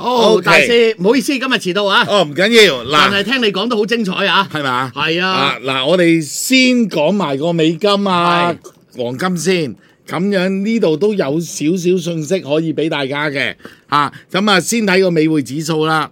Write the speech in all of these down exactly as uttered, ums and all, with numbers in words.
好，大師，唔好意思，今日遲到啊。 哦，唔緊要， 但嗱， 係聽你講得好精彩啊。 係嘛？ 係啊。 啊，嗱，我哋先講埋個美金啊、黃金先，咁樣呢度都有少少信息可以俾大家嘅，啊，咁啊，先睇個美匯指數啦。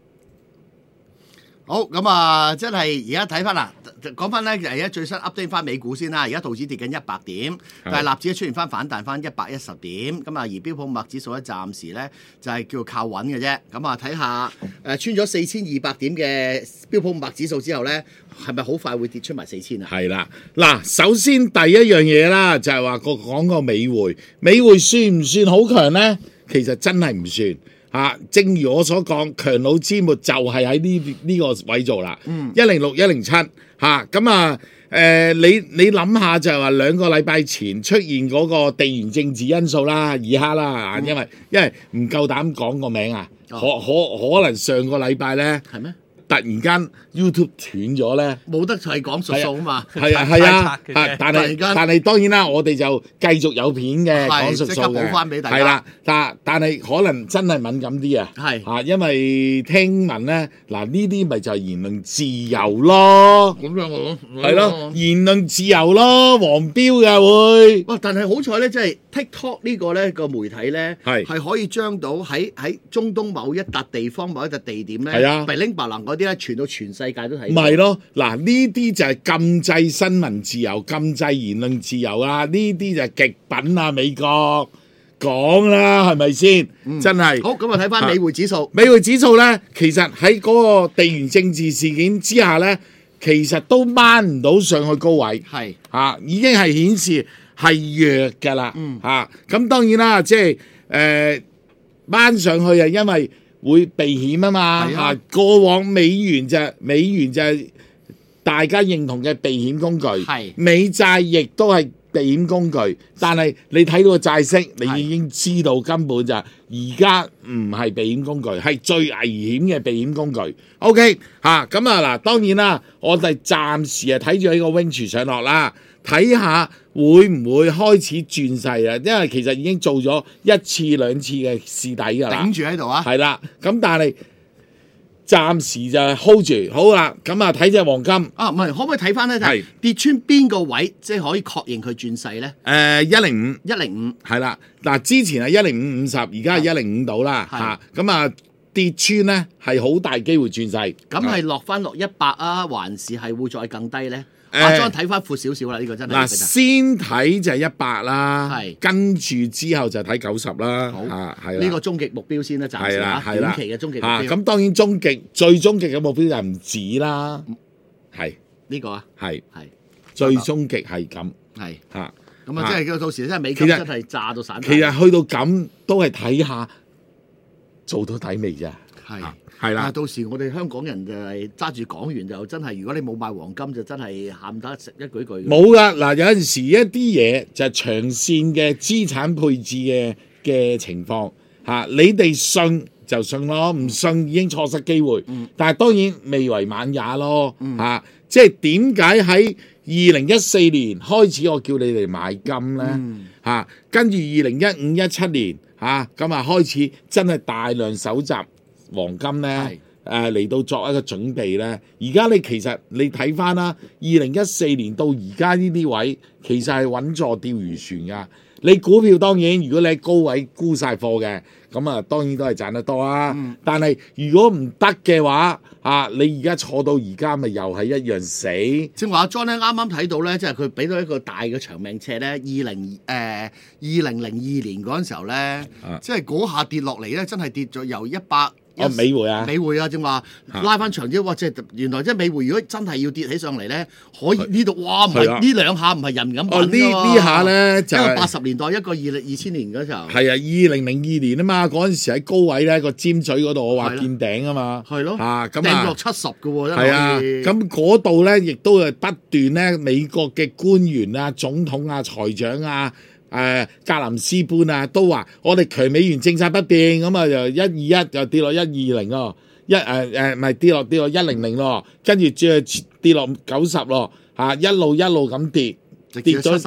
好，咁啊，真係而家睇翻啦，講翻咧，而家最新 update 翻美股先啦。而家道指跌緊一百點，但係納指出現翻反彈翻一百一十點。咁啊，而標普五百指數咧，暫時咧就係、是、叫做靠穩嘅啫。咁啊，睇下誒穿咗四千二百點嘅標普五百指數之後咧，係咪好快會跌出埋四千啊？ 係啦，嗱，首先第一樣嘢啦，就係話個講個美匯，美匯算唔算好強咧？其實真係唔算。啊，正如我所講，強弩之末就係喺呢呢個位做啦，一零六一零七嚇，咁啊誒、呃，你你諗下就係話兩個禮拜前出現嗰個地緣政治因素啦，以哈啦，因為因為唔夠膽講個名啊，可可可能上個禮拜咧。係咩？突然間 YouTube 斷咗咧， 冇得係講數數啊嘛， 係啊係啊，但係但係當然啦，我哋就繼續有片嘅講數數嘅， 即刻補翻俾大家。 係啦，但但係可能真係敏感啲啊，係啊，因為聽聞咧，嗱呢啲咪就係言論自由咯， 咁樣咯， 係咯，言論自由咯，黃標嘅會。 哇！但係好彩咧，即係 TikTok 呢個咧個媒體咧，係係可以將到喺喺中東某一笪地方某一笪地點咧， 係啊， 白拎白能嗰啲。傳到全世界都睇， 唔係咯？嗱，呢啲就係禁制新聞自由、禁制言論自由啦。呢啲就係極品啊！美國講啦，係咪先？嗯、真係好咁啊！睇翻美匯指數， 美匯指數咧，其實喺嗰個地緣政治事件之下咧，其實都掹唔到上去高位，係嚇、啊，已經係顯示係弱㗎啦。嗯嚇，咁、啊、當然啦，即係誒掹上去係因為。會避險啊嘛嚇、啊，過往美元就美元就係大家認同嘅避險工具，美債亦都係避險工具，但係你睇到個債息，你已經知道根本就係而家唔係避險工具，係最危險嘅避險工具。OK 嚇，咁啊嗱，當然啦，我哋暫時係睇住呢個 range 上落啦，睇下會唔會開始轉勢啊？因為其實已經做咗一次兩次嘅試底㗎啦， 頂住喺度啊， 係啦，咁但係暫時就係 hold 住，好啦，咁啊睇隻黃金啊，唔係可唔可以睇翻咧？係跌穿邊個位，即係可以確認佢轉勢咧？ 誒一零五， 一零五係啦，嗱之前係一零五五十，而家係一零五到啦嚇，咁啊跌穿咧係好大機會轉勢。 咁係落翻落一百啊，還是係會再更低咧？阿莊睇翻闊少少啦，呢、這個真係嗱， 先睇就係一百啦，係跟住之後就睇九十啦，好啊，係呢個終極目標先啦，暫時啦，短期嘅終極目標。 咁、啊、當然終極最終極嘅目標就係唔止啦，係呢、這個啊， 係係最終極係咁，係嚇咁啊，即係到時真係美金真係炸到散。 其實去到咁都係睇下做到底未啫，係。係啦， 到時我哋香港人就係揸住港元就真係，如果你冇買黃金就真係喊得食一句句。 冇噶，嗱有陣時一啲嘢就係長線嘅資產配置嘅嘅情況嚇，你哋信就信咯，唔信已經錯失機會。嗯、但係當然未為晚也咯嚇、嗯啊，即係點解喺二零一四年開始我叫你哋買金咧嚇，跟住二零一五一七年嚇咁啊開始真係大量搜集黃金咧，誒嚟、呃、到作一個準備咧。而家你其實你睇翻啦，二零一四年到而家呢啲位，其實係穩坐釣魚船噶。你股票當然，如果你喺高位沽晒貨嘅，咁啊當然都係賺得多啊。嗯、但係如果唔得嘅話，啊你而家坐到而家咪又係一樣死。 正話阿 John 咧啱啱睇到咧，即係佢俾到一個大嘅長命尺咧，二零誒二零零二年嗰陣時候咧，啊、即係嗰下跌落嚟咧，真係跌咗由一百。 哦，美匯啊， 美匯啊，正話拉翻長啲，哇！即係原來即係美匯，如果真係要跌起上嚟咧，可以呢度哇，唔係呢兩下唔係人咁哦，呢呢下咧就因為八十年代一個二零二千年嗰時候係啊，二零零二年啊嘛，嗰陣時喺高位咧個尖嘴嗰度，我話見頂啊嘛， 係咯， 嚇咁啊，掟落七十嘅喎， 係啊，咁嗰度咧亦都係不斷咧美國嘅官員啊、總統啊、財長啊。誒、呃、格林斯潘啊，都話我哋強美元政策不變，咁啊就一二一就跌落一二零咯，一誒誒唔係跌落跌落一零零咯，跟住再跌落九十咯，嚇一路一路咁跌，跌咗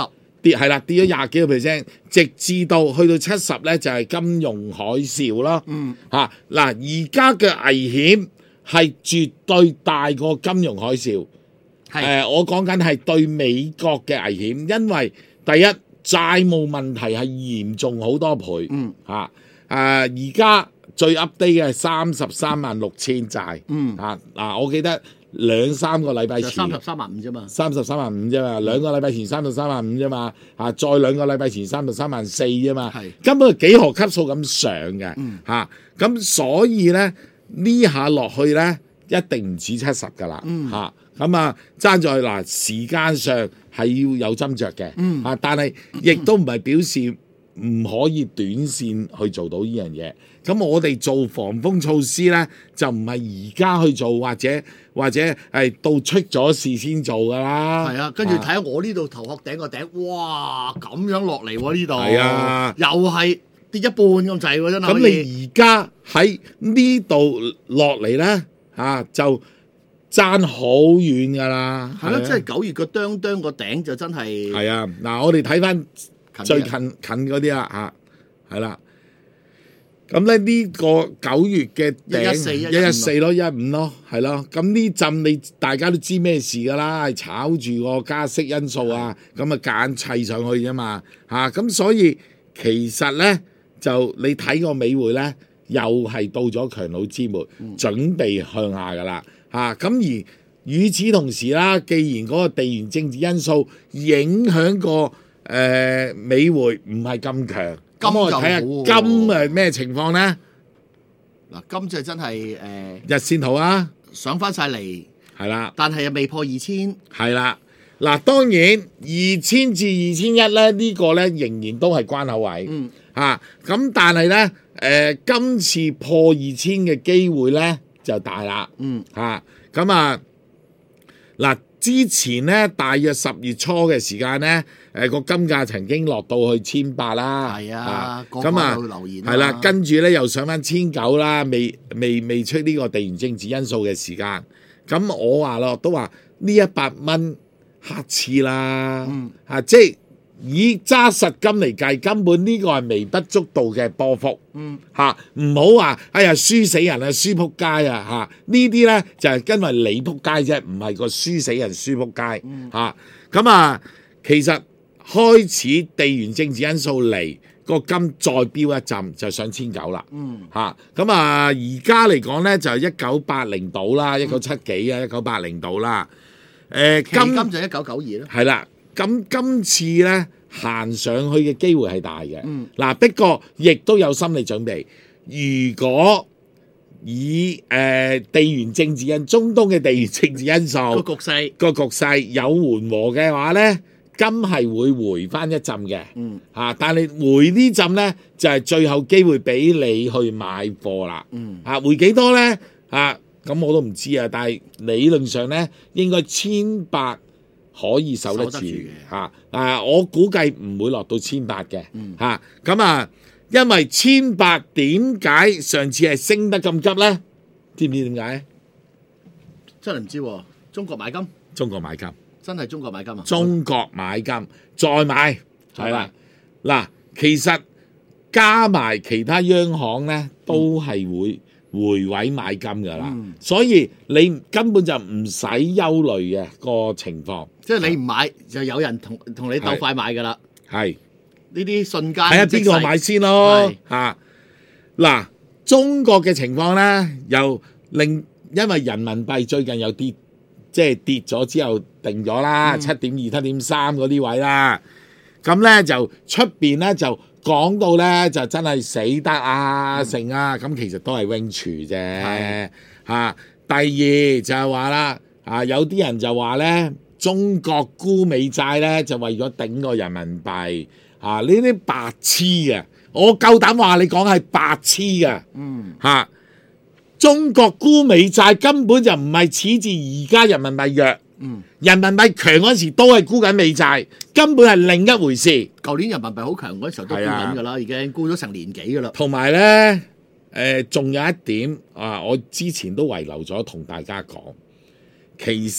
跌係啦，跌咗廿幾個 percent， 直至到去到七十咧就係、是、金融海嘯咯。 嗯， 嚇嗱，而家嘅危險係絕對大過金融海嘯。誒、呃，我講緊係對美國嘅危險，因為第一債務問題係嚴重好多倍。 嗯， 嚇誒而家最 update 嘅係三十三萬六千債。 嗯， 嚇嗱、啊，我記得。兩三個禮拜前三十三萬五啫嘛， 三十三萬五啫嘛，兩個禮拜前三十三萬五啫嘛，啊再兩個禮拜前三十三萬四啫嘛，根本係幾何級數咁上嘅，嚇咁、 嗯啊、所以咧呢下落去咧一定唔止七十噶啦，嚇咁啊爭在嗱時間上係要有斟酌嘅， 嗯、 啊但係亦都唔係表示唔可以短線去做到呢樣嘢。咁我哋做防風措施咧，就唔係而家去做，或者或者係到出咗事先做噶啦。 係啊，跟住睇下我呢度頭殼頂個頂，哇咁樣落嚟喎呢度。 係啊， 又係跌一半咁滯喎，真係。 咁你而家喺呢度落嚟咧，嚇就爭好遠噶啦。 係咯，即係九月個哚哚個頂就真係。 係啊，嗱我哋睇翻最近近嗰啲啦，嚇係啦。咁咧呢個九月嘅頂一一四一一四咯，一五咯，係咯。咁呢陣你大家都知咩事㗎啦，係炒住個加息因素啊，咁啊揀砌上去啫嘛，嚇。咁所以其實咧就你睇個美匯咧，又係到咗強弩之末， 嗯、準備向下㗎啦，嚇。咁而與此同時啦，既然嗰個地緣政治因素影響個誒、呃、美匯唔係咁強。咁我睇下金係咩情況咧？ 嗱，金就真係誒、呃、 日線圖啊， 上翻晒嚟， 係啦， 但係又未破二千， 係啦。嗱，當然二千至二千一咧，呢個咧仍然都係關口位， 嗯嚇。咁、啊、但係咧誒，今次破二千嘅機會咧就大啦， 嗯嚇。咁啊嗱。之前咧，大約十月初嘅時間咧，誒、呃、個金價曾經落到去千八啦， 係啊， 咁啊， 留言係啦，跟住咧又上翻千九啦，未未未出呢個地緣政治因素嘅時間，咁我話咯，都話呢一百蚊黑刺啦， 嗯、 啊，即係以揸實金嚟計，根本呢個係微不足道嘅波幅， 嗯嚇，唔好話哎呀輸死人啊，輸撲街啊嚇，呢啲咧就係、是、因為你撲街啫，唔係個輸死人輸撲街嚇。咁、嗯、啊，其實開始地緣政治因素嚟，個金再飆一陣就上千九啦，嚇。咁啊，而家嚟講咧就係一九八零度啦，一九七幾啊，一九八零度啦。誒、呃， 金金就一九九二啦， 係啦。咁今次咧行上去嘅機會係大嘅，嗱、嗯，不過亦都有心理準備。如果以誒、呃、地緣政治因中東嘅地緣政治因素個局勢個局勢有緩和嘅話咧，金係會回翻一陣嘅， 嗯啊，但係回呢陣咧就係、是、最後機會俾你去買貨啦， 嗯啊，回幾多咧？啊，咁我都唔知啊，但係理論上咧應該千八。可以守得住嘅嚇，啊！我估計唔會落到千八嘅嚇，咁啊，因為千八點解上次係升得咁急咧？知唔知點解？ 真係唔知喎。中國買金， 中國買金， 真係中國買金啊！ 中國買金再買係啦，嗱，其實加埋其他央行咧都係會回位買金㗎啦，嗯、所以你根本就唔使憂慮嘅個情況。即係你唔買就有人同同你鬥快買㗎啦。 係呢啲瞬間睇下邊個買先咯嚇。嗱、啊，中國嘅情況咧，又令因為人民幣最近又跌，即係跌咗之後定咗啦，七點二、七點三嗰啲位啦。咁咧就出邊咧就講到咧就真係死得啊成、嗯、啊，咁其實都係 range 啫嚇。第二就係話啦，啊有啲人就話咧。中國沽美債咧就為咗頂個人民幣啊！呢啲白痴嘅，我夠膽話你講係白痴嘅。嗯，嚇、啊，中國沽美債根本就唔係恃住而家人民幣弱，嗯，人民幣強嗰時都係沽緊美債，根本係另一回事。 舊年人民幣好強嗰時候都沽緊㗎啦，已經沽咗成年幾㗎啦。 同埋咧，誒仲有一點啊，我之前都遺留咗同大家講，其實。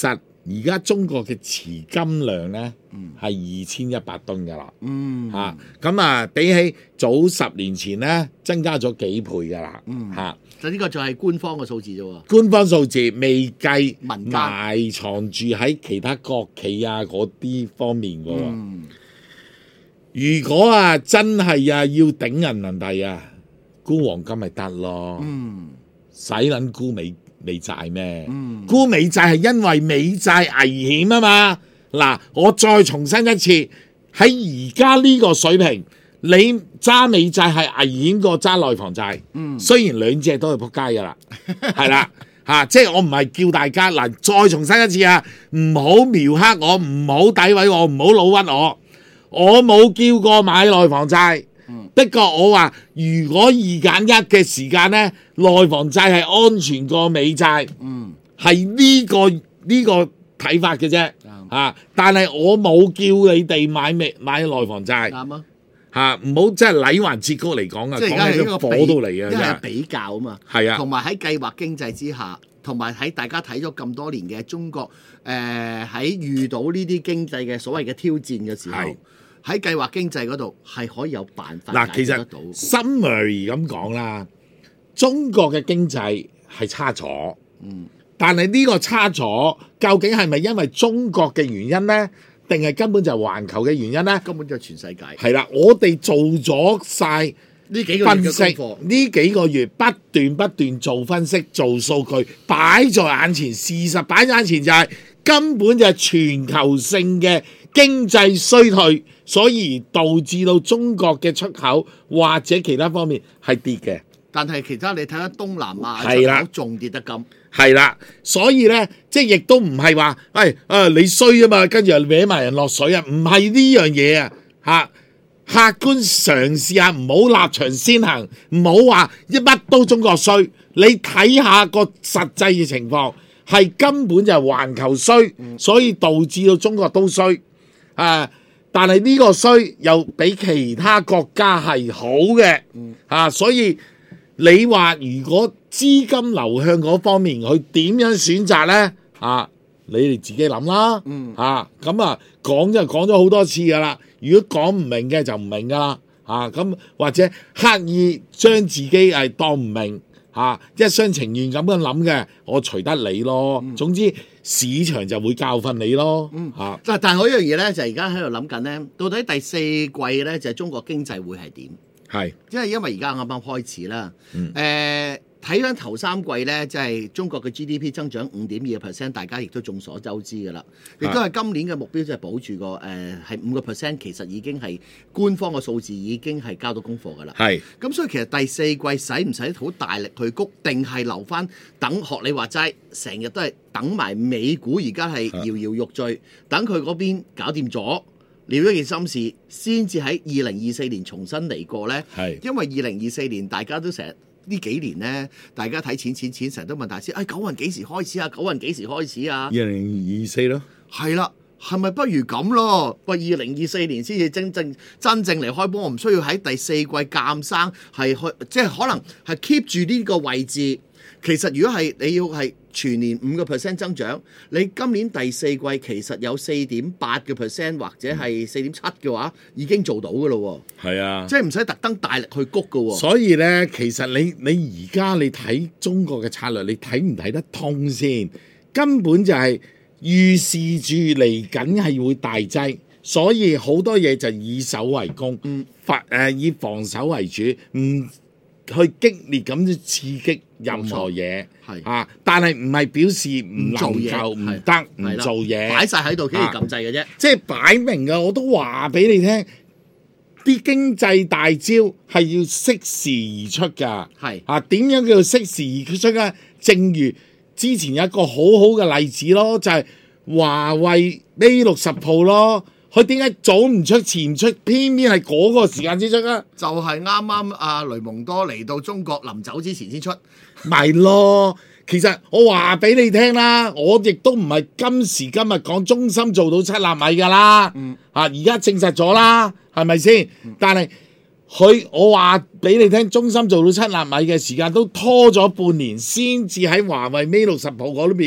而家中國嘅持金量咧係二千一百噸噶啦， 嗯嚇咁啊，比起早十年前咧增加咗幾倍噶啦，嚇。 就呢個就係官方嘅數字啫喎。 官方數字未計民間埋藏住喺其他國企啊嗰啲方面嘅喎。 嗯如果啊真係啊要頂人民幣啊，沽黃金咪得咯， 嗯使撚沽美美債咩？ 嗯沽美債係因為美債危險啊嘛。嗱，我再重申一次，喺而家呢個水平，你揸美債係危險過揸內房債。 嗯， 雖然兩隻都係撲街噶啦，係啦嚇，即係我唔係叫大家嗱，再重申一次啊，唔好描黑我，唔好詆毀我，唔好老屈我。我冇叫過買內房債，的確我話如果二揀一嘅時間咧，內房債係安全過美債， 嗯， 係呢、個呢、個睇法嘅啫嚇。 嗯、 但係我冇叫你哋買美買內房債啱啊。 嚇，唔好即係禮還節高嚟講啊， 即係而家係一個講起個火到嚟啊， 一係真係比較啊嘛。 係啊同埋喺計劃經濟之下，同埋喺大家睇咗咁多年嘅中國，誒、喺遇到呢啲經濟嘅所謂嘅挑戰嘅時候， 係喺計劃經濟嗰度係可以有辦法嗱，其實解決得到。 summary 咁講啦，中國嘅經濟係差咗， 嗯， 但係呢個差咗，究竟係咪因為中國嘅原因呢？定係根本就係環球嘅原因呢？ 根本就係全世界。 係啦，我哋做咗晒呢幾個月分析， 嘅功課， 呢幾個月不斷不斷做分析、做數據，擺在眼前，事實擺在眼前就係、根本就係全球性嘅經濟衰退，所以導致到中國嘅出口或者其他方面係跌嘅。 但係其他你睇下東南亞係啦出口仲跌得咁。 係啦，所以咧，即係亦都唔係話，喂，啊你衰啊嘛，跟住又搲埋人落水啊，唔係呢樣嘢啊，嚇！客觀嘗試下，唔好立場先行，唔好話一乜都中國衰，你睇下個實際嘅情況，係根本就係環球衰，所以導致到中國都衰啊！但係呢個衰又比其他國家係好嘅，啊，所以你話如果資金流向嗰方面，佢點樣選擇呢？啊，你哋自己諗啦。 嗯， 啊，咁啊講就講咗好多次噶啦。如果講唔明嘅就唔明噶啦。啊，咁或者刻意將自己係當唔明，啊，一廂情願咁樣諗嘅，我隨得你咯。 嗯、 總之市場就會教訓你咯。 嗯， 啊， 但但係我一樣嘢咧，就係而家喺度諗緊咧，到底第四季咧就係中國經濟會係點？ 係， 因為因為而家啱啱開始啦。 嗯。 誒睇翻頭三季咧，即係中國嘅 G D P 增長五點二個 percent，大家亦都眾所周知㗎啦。亦都係今年嘅目標，就係保住個誒係五個 percent，其實已經係官方嘅數字，已經係交到功課㗎啦。 係。 咁所以其實第四季使唔使好大力去谷，定係留翻等學你話齋，成日都係等埋美股而家係搖搖欲墜，等佢嗰邊搞掂咗，了咗件心事，先至喺二零二四年重新嚟過呢。 係。 因為二零二四年大家都成日。呢幾年咧，大家睇錢錢錢，成日都問大師，哎，九運幾時開始啊？九運幾時開始啊？ 二零二四咯， 係啦，係咪不如咁咯？喂，二零二四年先至真正真正嚟開波，我唔需要喺第四季鑑生係去，即係可能係 keep 住呢個位置。其實如果係你要係全年五個 percent 增長，你今年第四季其實有四點八個 percent 或者係四點七嘅話，已經做到㗎咯喎。 係啊， 即係唔使特登大力去谷㗎喎。 所以咧，其實你你而家你睇中國嘅策略，你睇唔睇得通先？根本就係預示住嚟緊係會大劑，所以好多嘢就以守為攻， 嗯， 防誒以防守為主，唔去激烈咁刺激任何嘢， 係啊，但係唔係表示唔能夠唔得唔做嘢， 擺晒喺度，幾時撳掣嘅啫？ 即係擺明嘅，我都話俾你聽，啲經濟大招係要適時而出㗎。 係啊，點樣叫做適時而出咧？正如之前有一個好好嘅例子咯，就係、是、華為 Mate 六十 Pro 咯。佢點解早唔出前唔出，偏偏係嗰個時間先出啊？ 就係啱啱阿雷蒙多嚟到中國臨走之前先出， 咪咯。其實我話俾你聽啦，我亦都唔係今時今日講中芯做到七納米㗎啦。嗯。啊，而家證實咗啦，係咪先？嗯、但係佢我話俾你聽，中芯做到七納米嘅時間都拖咗半年，先至喺華為 Mate 六十 Pro 嗰邊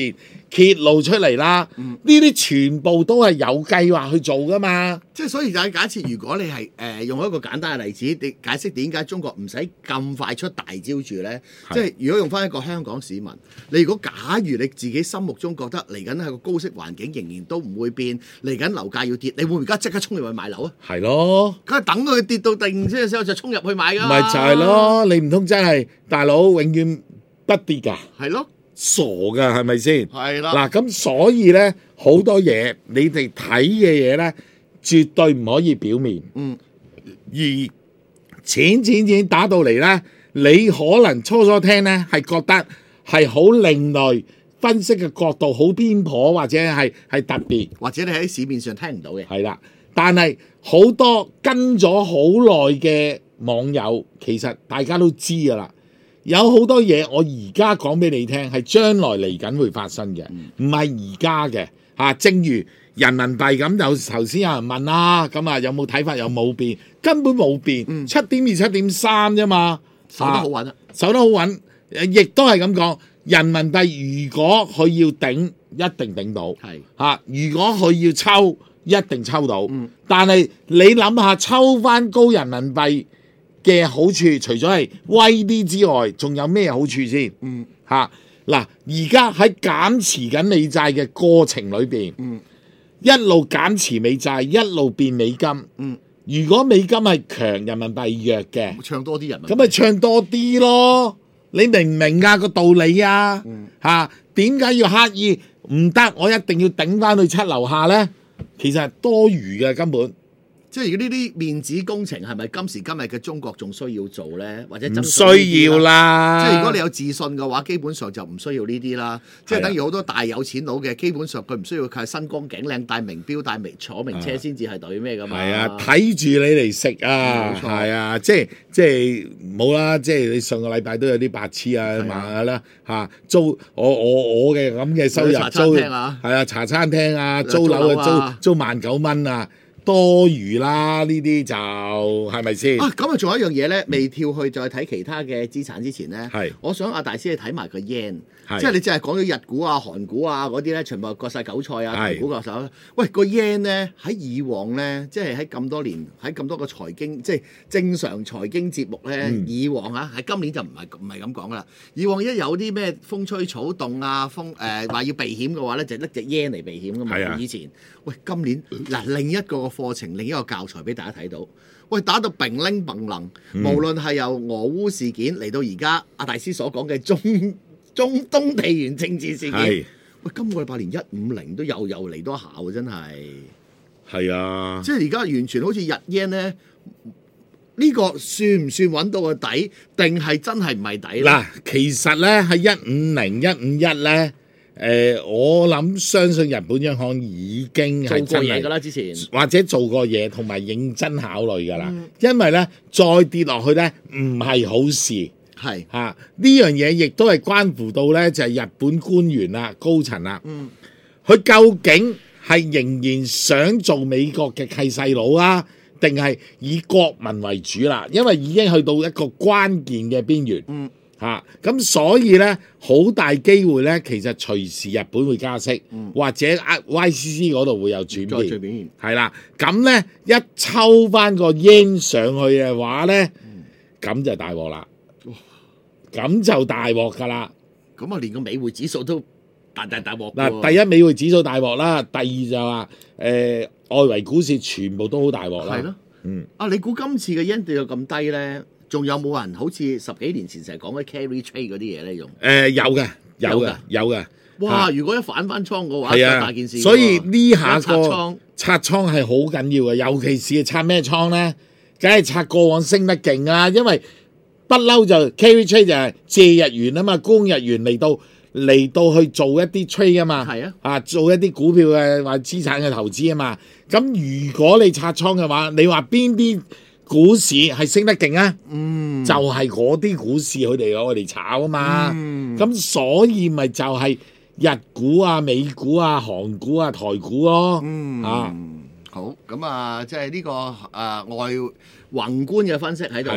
揭露出嚟啦。呢啲、嗯、全部都係有計劃去做噶嘛。 即係所以就係假設，如果你係誒、呃、用一個簡單嘅例子，你解釋點解中國唔使咁快出大招住咧？是即係如果用翻一個香港市民，你如果假如你自己心目中覺得嚟緊係個高息環境仍然都唔會變，嚟緊樓價要跌，你會唔會而家即刻衝入去買樓啊？係咯，梗係等佢跌到定先嘅時候就衝入去買㗎。咪就係咯， 你唔通真係大佬永遠不跌㗎？ 係咯。 傻噶係咪先？ 係啦。 嗱咁所以咧，好多嘢你哋睇嘅嘢咧，絕對唔可以表面。嗯。而錢錢錢打到嚟咧，你可能初初聽咧係覺得係好另類，分析嘅角度好偏頗，或者係係特別， 或者你喺市面上聽唔到嘅。 係啦，但係好多跟咗好耐嘅網友，其實大家都知噶啦。有好多嘢我而家講俾你聽，係將來嚟緊會發生嘅，唔係而家嘅嚇。正如人民幣咁，有頭先有人問啦，咁啊有冇睇法？有冇變？根本冇變，七點二、七點三啫嘛， 守得好穩啊， 守得好穩。亦都係咁講，人民幣如果佢要頂，一定頂到。係嚇，如果佢要抽，一定抽到。嗯、但係你諗下，抽翻高人民幣嘅好處，除咗係威啲之外，仲有咩好處先？嗯，嚇嗱，而家喺減持緊美債嘅過程裏邊，嗯，一路減持美債，一路變美金，嗯，如果美金係強，人民幣弱嘅， 唱多啲人民幣， 咁咪唱多啲咯？你明唔明啊個道理啊？嚇點解要刻意唔得？我一定要頂翻去七樓下咧？其實係多餘嘅根本。 即係如果呢啲面子工程係咪今時今日嘅中國仲需要做咧？或者唔需要啦。 即係如果你有自信嘅話，基本上就唔需要呢啲啦。即係等於好多大有錢佬嘅，基本上佢唔需要靠身光頸靚、戴名錶、戴名坐名車先至係對咩㗎嘛。 係啊，睇住你嚟食啊，係啊，即係即係冇啦。即係你上個禮拜都有啲白痴啊嘛啦嚇，租我我我嘅咁嘅收入租係啊茶餐廳啊，租樓啊租租萬九蚊啊。多餘啦，呢啲就係咪先？ 啊，咁啊，仲有一樣嘢咧，未跳去再睇其他嘅資產之前咧，係是我想阿大師你睇埋個 yen，是即係你淨係講咗日股啊、韓股啊嗰啲咧，全部割晒韭菜啊，台股割手。喂，個 yen 咧喺以往咧，即係喺咁多年，喺咁多個財經，即係正常財經節目咧，嗯、以往啊，喺今年就唔係唔係咁講噶啦。以往一有啲咩風吹草動啊，風誒話、呃、要避險嘅話咧，就拎隻 yen 嚟避險噶嘛。啊、以前，喂，今年嗱另一個課程另一個教材俾大家睇到，喂打到并拎并能，嗯、無論係由俄烏事件嚟到而家阿大師所講嘅中中東地緣政治事件，是喂今個禮拜連一五零都又又嚟多下喎，真係係啊！ 即係而家完全好似日 yen 咧，呢、呢個算唔算揾到個底，定係真係唔係底咧？ 嗱，其實咧喺一五零一五一咧。誒、呃，我諗相信日本央行已經係做過嘢㗎啦，之前或者做過嘢，同埋認真考慮㗎啦。嗯、因為咧，再跌落去咧，唔係好事。係嚇呢樣嘢，亦都係關乎到咧，就係、是、日本官員啦、高層啦。嗯，佢究竟係仍然想做美國嘅契細佬啊，定係以國民為主啦？因為已經去到一個關鍵嘅邊緣。嗯。嚇咁、啊、所以咧，好大機會咧，其實隨時日本會加息，嗯、或者 Y C C 嗰度會有轉變，係啦。咁咧一抽翻個 yen 上去嘅話咧，咁、嗯、就大鑊啦，咁就大鑊噶啦。 咁啊，連個美匯指數都大大大鑊。 嗱，第一美匯指數大鑊啦，第二就話誒、呃、外圍股市全部都好大鑊啦。係咯，嗯。啊，你估今次嘅 yen 跌到咁低咧？仲有冇人好似十幾年前成日講嘅 carry trade 嗰啲嘢咧用？誒、呃、有嘅，有嘅，有嘅。 哇！啊、如果一反翻倉嘅話， 係啊， 大件事。 所以呢下個拆倉係好緊要嘅，尤其是拆咩倉咧？梗係拆過往升得勁啊！因為不嬲就 carry trade 就係借日元啊嘛，供日元嚟到嚟到去做一啲 trade 啊嘛。係啊，啊做一啲股票嘅或資產嘅投資啊嘛。咁如果你拆倉嘅話，你話邊啲股市係升得勁啊，嗯，就係嗰啲股市佢哋攞嚟炒啊嘛，咁、嗯、所以咪就係日股啊、美股啊、韓股啊、台股咯，嗯啊， 好，咁啊，即係呢個誒、呃、外宏觀嘅分析喺度啦，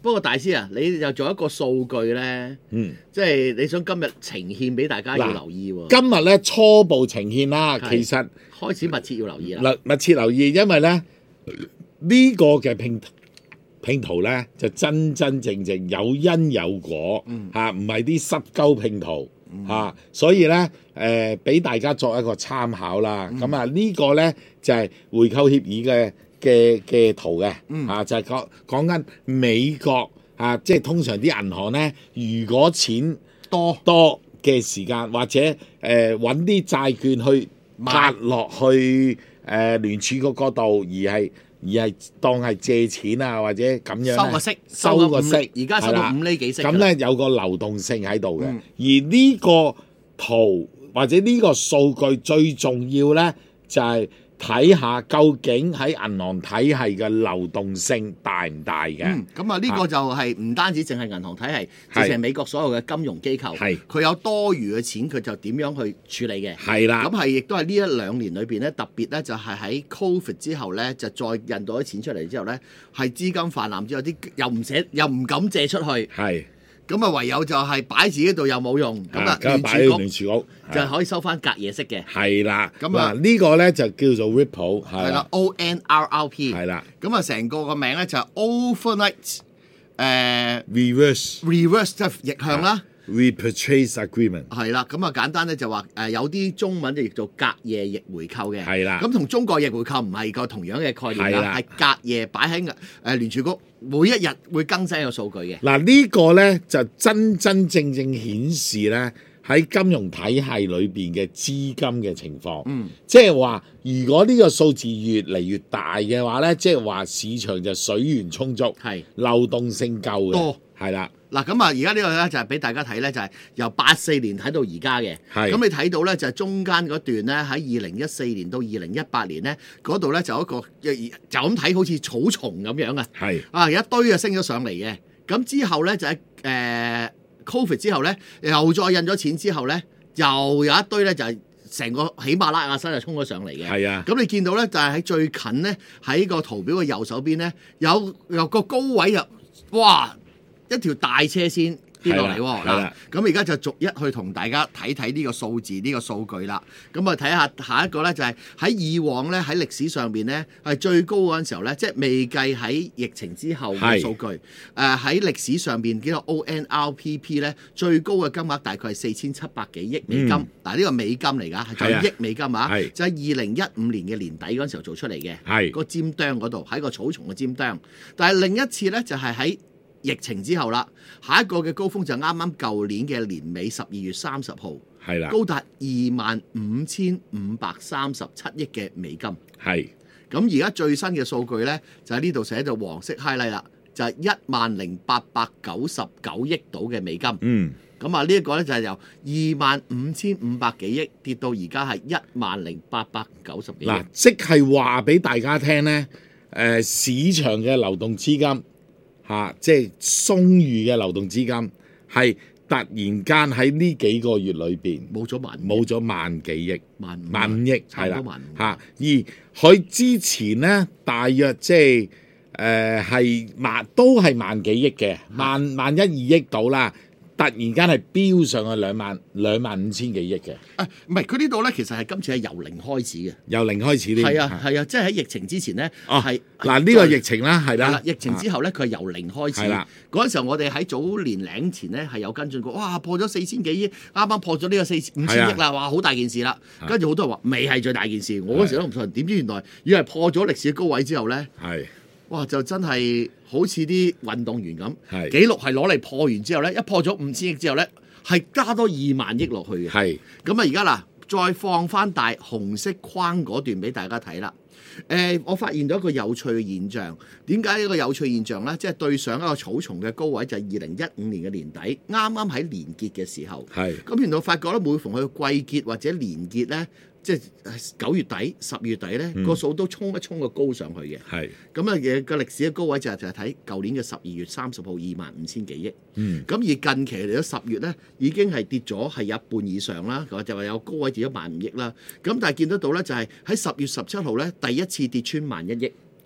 不過大師啊，你又做一個數據咧， 嗯， 即係你想今日呈獻俾大家要留意喎。 今日咧初步呈獻啦， 係其實開始密切要留意啦。 嗱密切留意，因為咧呢、個嘅拼拼圖咧就真真正正有因有果嚇，唔係啲濕鳩拼圖嚇、啊所以咧誒俾大家作一個參考啦。咁、啊呢個咧就係、回購協議嘅嘅嘅圖嘅嚇、啊就係講講緊美國嚇、啊即係通常啲銀行咧，如果錢多多嘅時間，或者誒揾啲債券去拍落去誒、呃、聯儲局嗰度，而係而係當係借錢啊，或者咁樣呢收個息， 收個息， 而家收到係啦五厘幾息㗎啦。 咁咧有個流動性喺度嘅。 嗯而呢個圖或者呢個數據最重要咧，就係、睇下究竟喺銀行體系嘅流動性大唔大嘅。 嗯，咁啊呢個就係唔單止淨係銀行體系，直情係美國所有嘅金融機構， 係佢有多餘嘅錢，佢就點樣去處理嘅。 係啦咁係亦都係呢一兩年裏邊咧，特別咧就係喺 Covid 之後咧，就再印到啲錢出嚟之後咧，係資金泛濫之後，啲又唔捨又唔敢借出去， 係咁啊唯有就係擺自己度又冇用，咁啊聯咁啊擺喺聯儲局儲局就可以收翻隔夜息嘅， 係啦。 咁啊嗱呢個咧就叫做 Ripple 係啦係啦，O N R R P 係啦咁啊成個個名咧就係 Overnight 誒 ，reverse reverse 即係逆向啦。 repurchase agreement 係啦，咁啊簡單咧就話誒有啲中文就譯做隔夜逆回購嘅， 係啦咁同中國逆回購唔係個同樣嘅概念㗎， 係啦係隔夜擺喺誒聯儲局每一日會更新一個數據嘅。 嗱呢個咧就真真正正顯示咧喺金融體系裏邊嘅資金嘅情況， 嗯， 即係話如果呢個數字越嚟越大嘅話咧，即係話市場就水源充足， 係流動性夠嘅， 多係啦， 嗱咁啊，而家呢個咧就係俾大家睇咧，就係由八四年睇到而家嘅。 係咁你睇到咧就係中間嗰段咧喺二零一四年到二零一八年咧嗰度咧就有一個就咁睇好似草叢咁樣啊， 係啊有一堆啊升咗上嚟嘅。咁之後咧就喺誒、呃 Covid 之後咧，又再印咗錢之後咧，又有一堆咧就係、成個喜馬拉雅山就衝咗上嚟嘅。 係啊咁你見到咧就係、喺最近咧喺個圖表嘅右手邊咧有有個高位又哇一條大車線跌落嚟喎。 係啦嗱，咁而家就逐一去同大家睇睇呢個數字呢、呢個數據啦。咁啊睇下下一個咧就係、喺以往咧喺歷史上邊咧係最高嗰陣時候咧，即係未計喺疫情之後嘅數據。誒喺歷史上邊呢個 O N R P P 咧最高嘅金額大概係四千七百幾億美金。嗱、 嗯， 呢個美金嚟㗎，係係啊就億美金啊， 係就係二零一五年嘅年底嗰陣時候做出嚟嘅。 係個尖端嗰度喺個草叢嘅尖端。但係另一次咧就係、喺疫情之後啦，下一個嘅高峰就啱啱舊年嘅年尾十二月三十號， 係啦， 高達二萬五千五百三十七億嘅美金。 係咁而家最新嘅數據咧，就喺呢度寫到黃色 highlight 啦，就係一萬零八百九十九億度嘅美金。 嗯咁啊，呢一個咧就係由二萬五千五百幾億跌到而家係一萬零八百九十幾億。 嗱，即係話俾大家聽咧，誒、市場嘅流動資金。嚇，即係鬆裕嘅流動資金，係突然間喺呢幾個月裏邊冇咗萬冇咗萬幾億、 萬五萬五億，係啦差唔多萬五嚇。而佢之前咧，大約即係誒係萬都係萬幾億嘅，萬萬一二億到啦。突然間係飆上去兩萬兩萬五千幾億嘅， 啊，唔係佢呢度咧，其實係今次係由零開始嘅。 由零開始添。 係啊係啊，即係喺疫情之前咧， 哦係嗱呢個疫情啦，係啦係啦，，疫情之後咧，佢係由零開始。 係啦嗰陣時候，我哋喺早年零前咧係有跟進過，哇破咗四千幾億，啱啱破咗呢個四五千億啦，哇好大件事啦。跟住好多人話未係最大件事，我嗰時都唔信，點知原來以為破咗歷史高位之後咧， 係哇就真係好似啲運動員咁， 係紀錄係攞嚟破完之後咧，一破咗五千億之後咧，係加多二萬億落去嘅。 係咁啊，而家嗱，再放翻大紅色框嗰段俾大家睇啦。誒、呃，我發現咗一個有趣嘅現象。點解呢個有趣現象呢？即係對上一個草叢嘅高位就係二零一五年嘅年底，啱啱喺年結嘅時候。 係咁原來發覺咧，每逢去季結或者年結呢，即係九月底、十月底呢，個、數都衝一衝個高上去嘅。 係咁啊嘅個歷史嘅高位就係就係睇舊年嘅十二月三十號二萬五千幾億。 嗯咁而近期嚟到十月咧，已經係跌咗係有一半以上啦，就話有高位跌咗萬五億啦。咁但係見得到咧，就係喺十月十七號咧，第一次跌穿萬一億。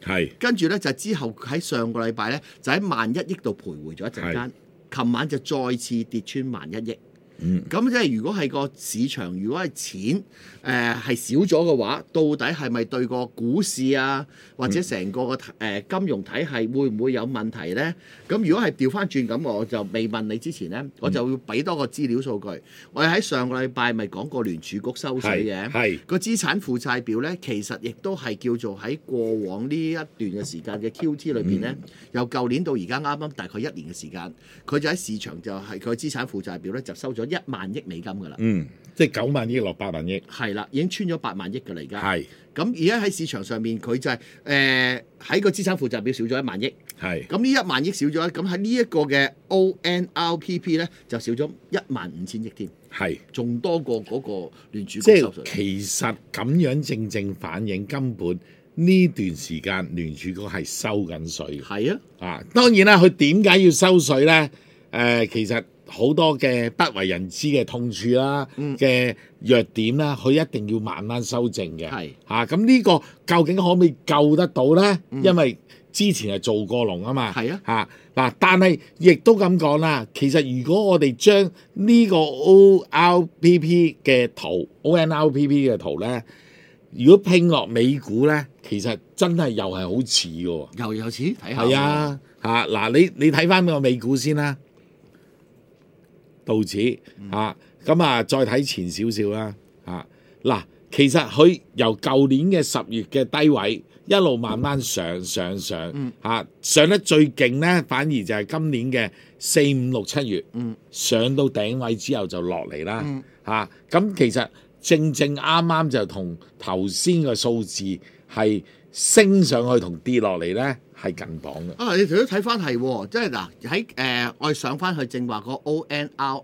係跟住咧就之後喺上個禮拜咧就喺萬一億度徘徊咗一陣間，琴晚就再次跌穿萬一億。 嗯， 咁即係如果係個市場，如果係錢誒係、呃、少咗嘅話，到底係咪對個股市啊，或者成個個誒、呃、金融體系會唔會有問題呢？咁如果係調翻轉咁，我就未問你之前呢，我就要俾多個資料數據。我哋喺上個禮拜咪講過聯儲局收水嘅， 係個資產負債表呢，其實亦都係叫做喺過往呢一段嘅時間嘅 Q T 裏邊呢，嗯、由舊年到而家啱啱大概一年嘅時間，佢就喺市場就係佢資產負債表呢，就收咗一萬億美金㗎啦， 嗯，即係九萬億落八萬億， 係啦，已經穿咗八萬億㗎啦，而家係。 咁而家喺市場上面，佢就係誒喺個資產負債表少咗一萬億， 係。 咁呢一萬億少咗，咁喺呢一個嘅 O N R P P 咧就少咗一萬五千億添， 係， 仲多過嗰個聯儲局即係收水。 其實咁樣正正反映根本呢段時間聯儲局係收緊水。 係啊， 啊當然啦，佢點解要收水咧？誒、呃，其實好多嘅不為人知嘅痛處啦，嘅、嗯、弱點啦，佢一定要慢慢修正嘅。係嚇，咁呢、啊、個究竟可唔可以救得到咧？嗯、因為之前係做過龍啊嘛。係啊，嚇嗱，但係亦都咁講啦。其實如果我哋將呢個 O R P P 嘅圖、O N R P P 嘅圖咧，如果拼落美股咧，其實真係又係好似嘅。 又有似睇下。 係啊，嚇嗱，你你睇翻個美股先啦。道指啊，咁啊再睇前少少啦，啊嗱，其實佢由舊年嘅十月嘅低位一路慢慢上上上，嗯、啊上得最勁咧，反而就係今年嘅四五六七月，嗯、上到頂位之後就落嚟啦，嗯、啊咁其實正正啱啱就同頭先嘅數字係升上去同跌落嚟咧。係近磅嘅啊！你頭先睇翻係，即係嗱喺誒，我哋上翻去正話個 O N R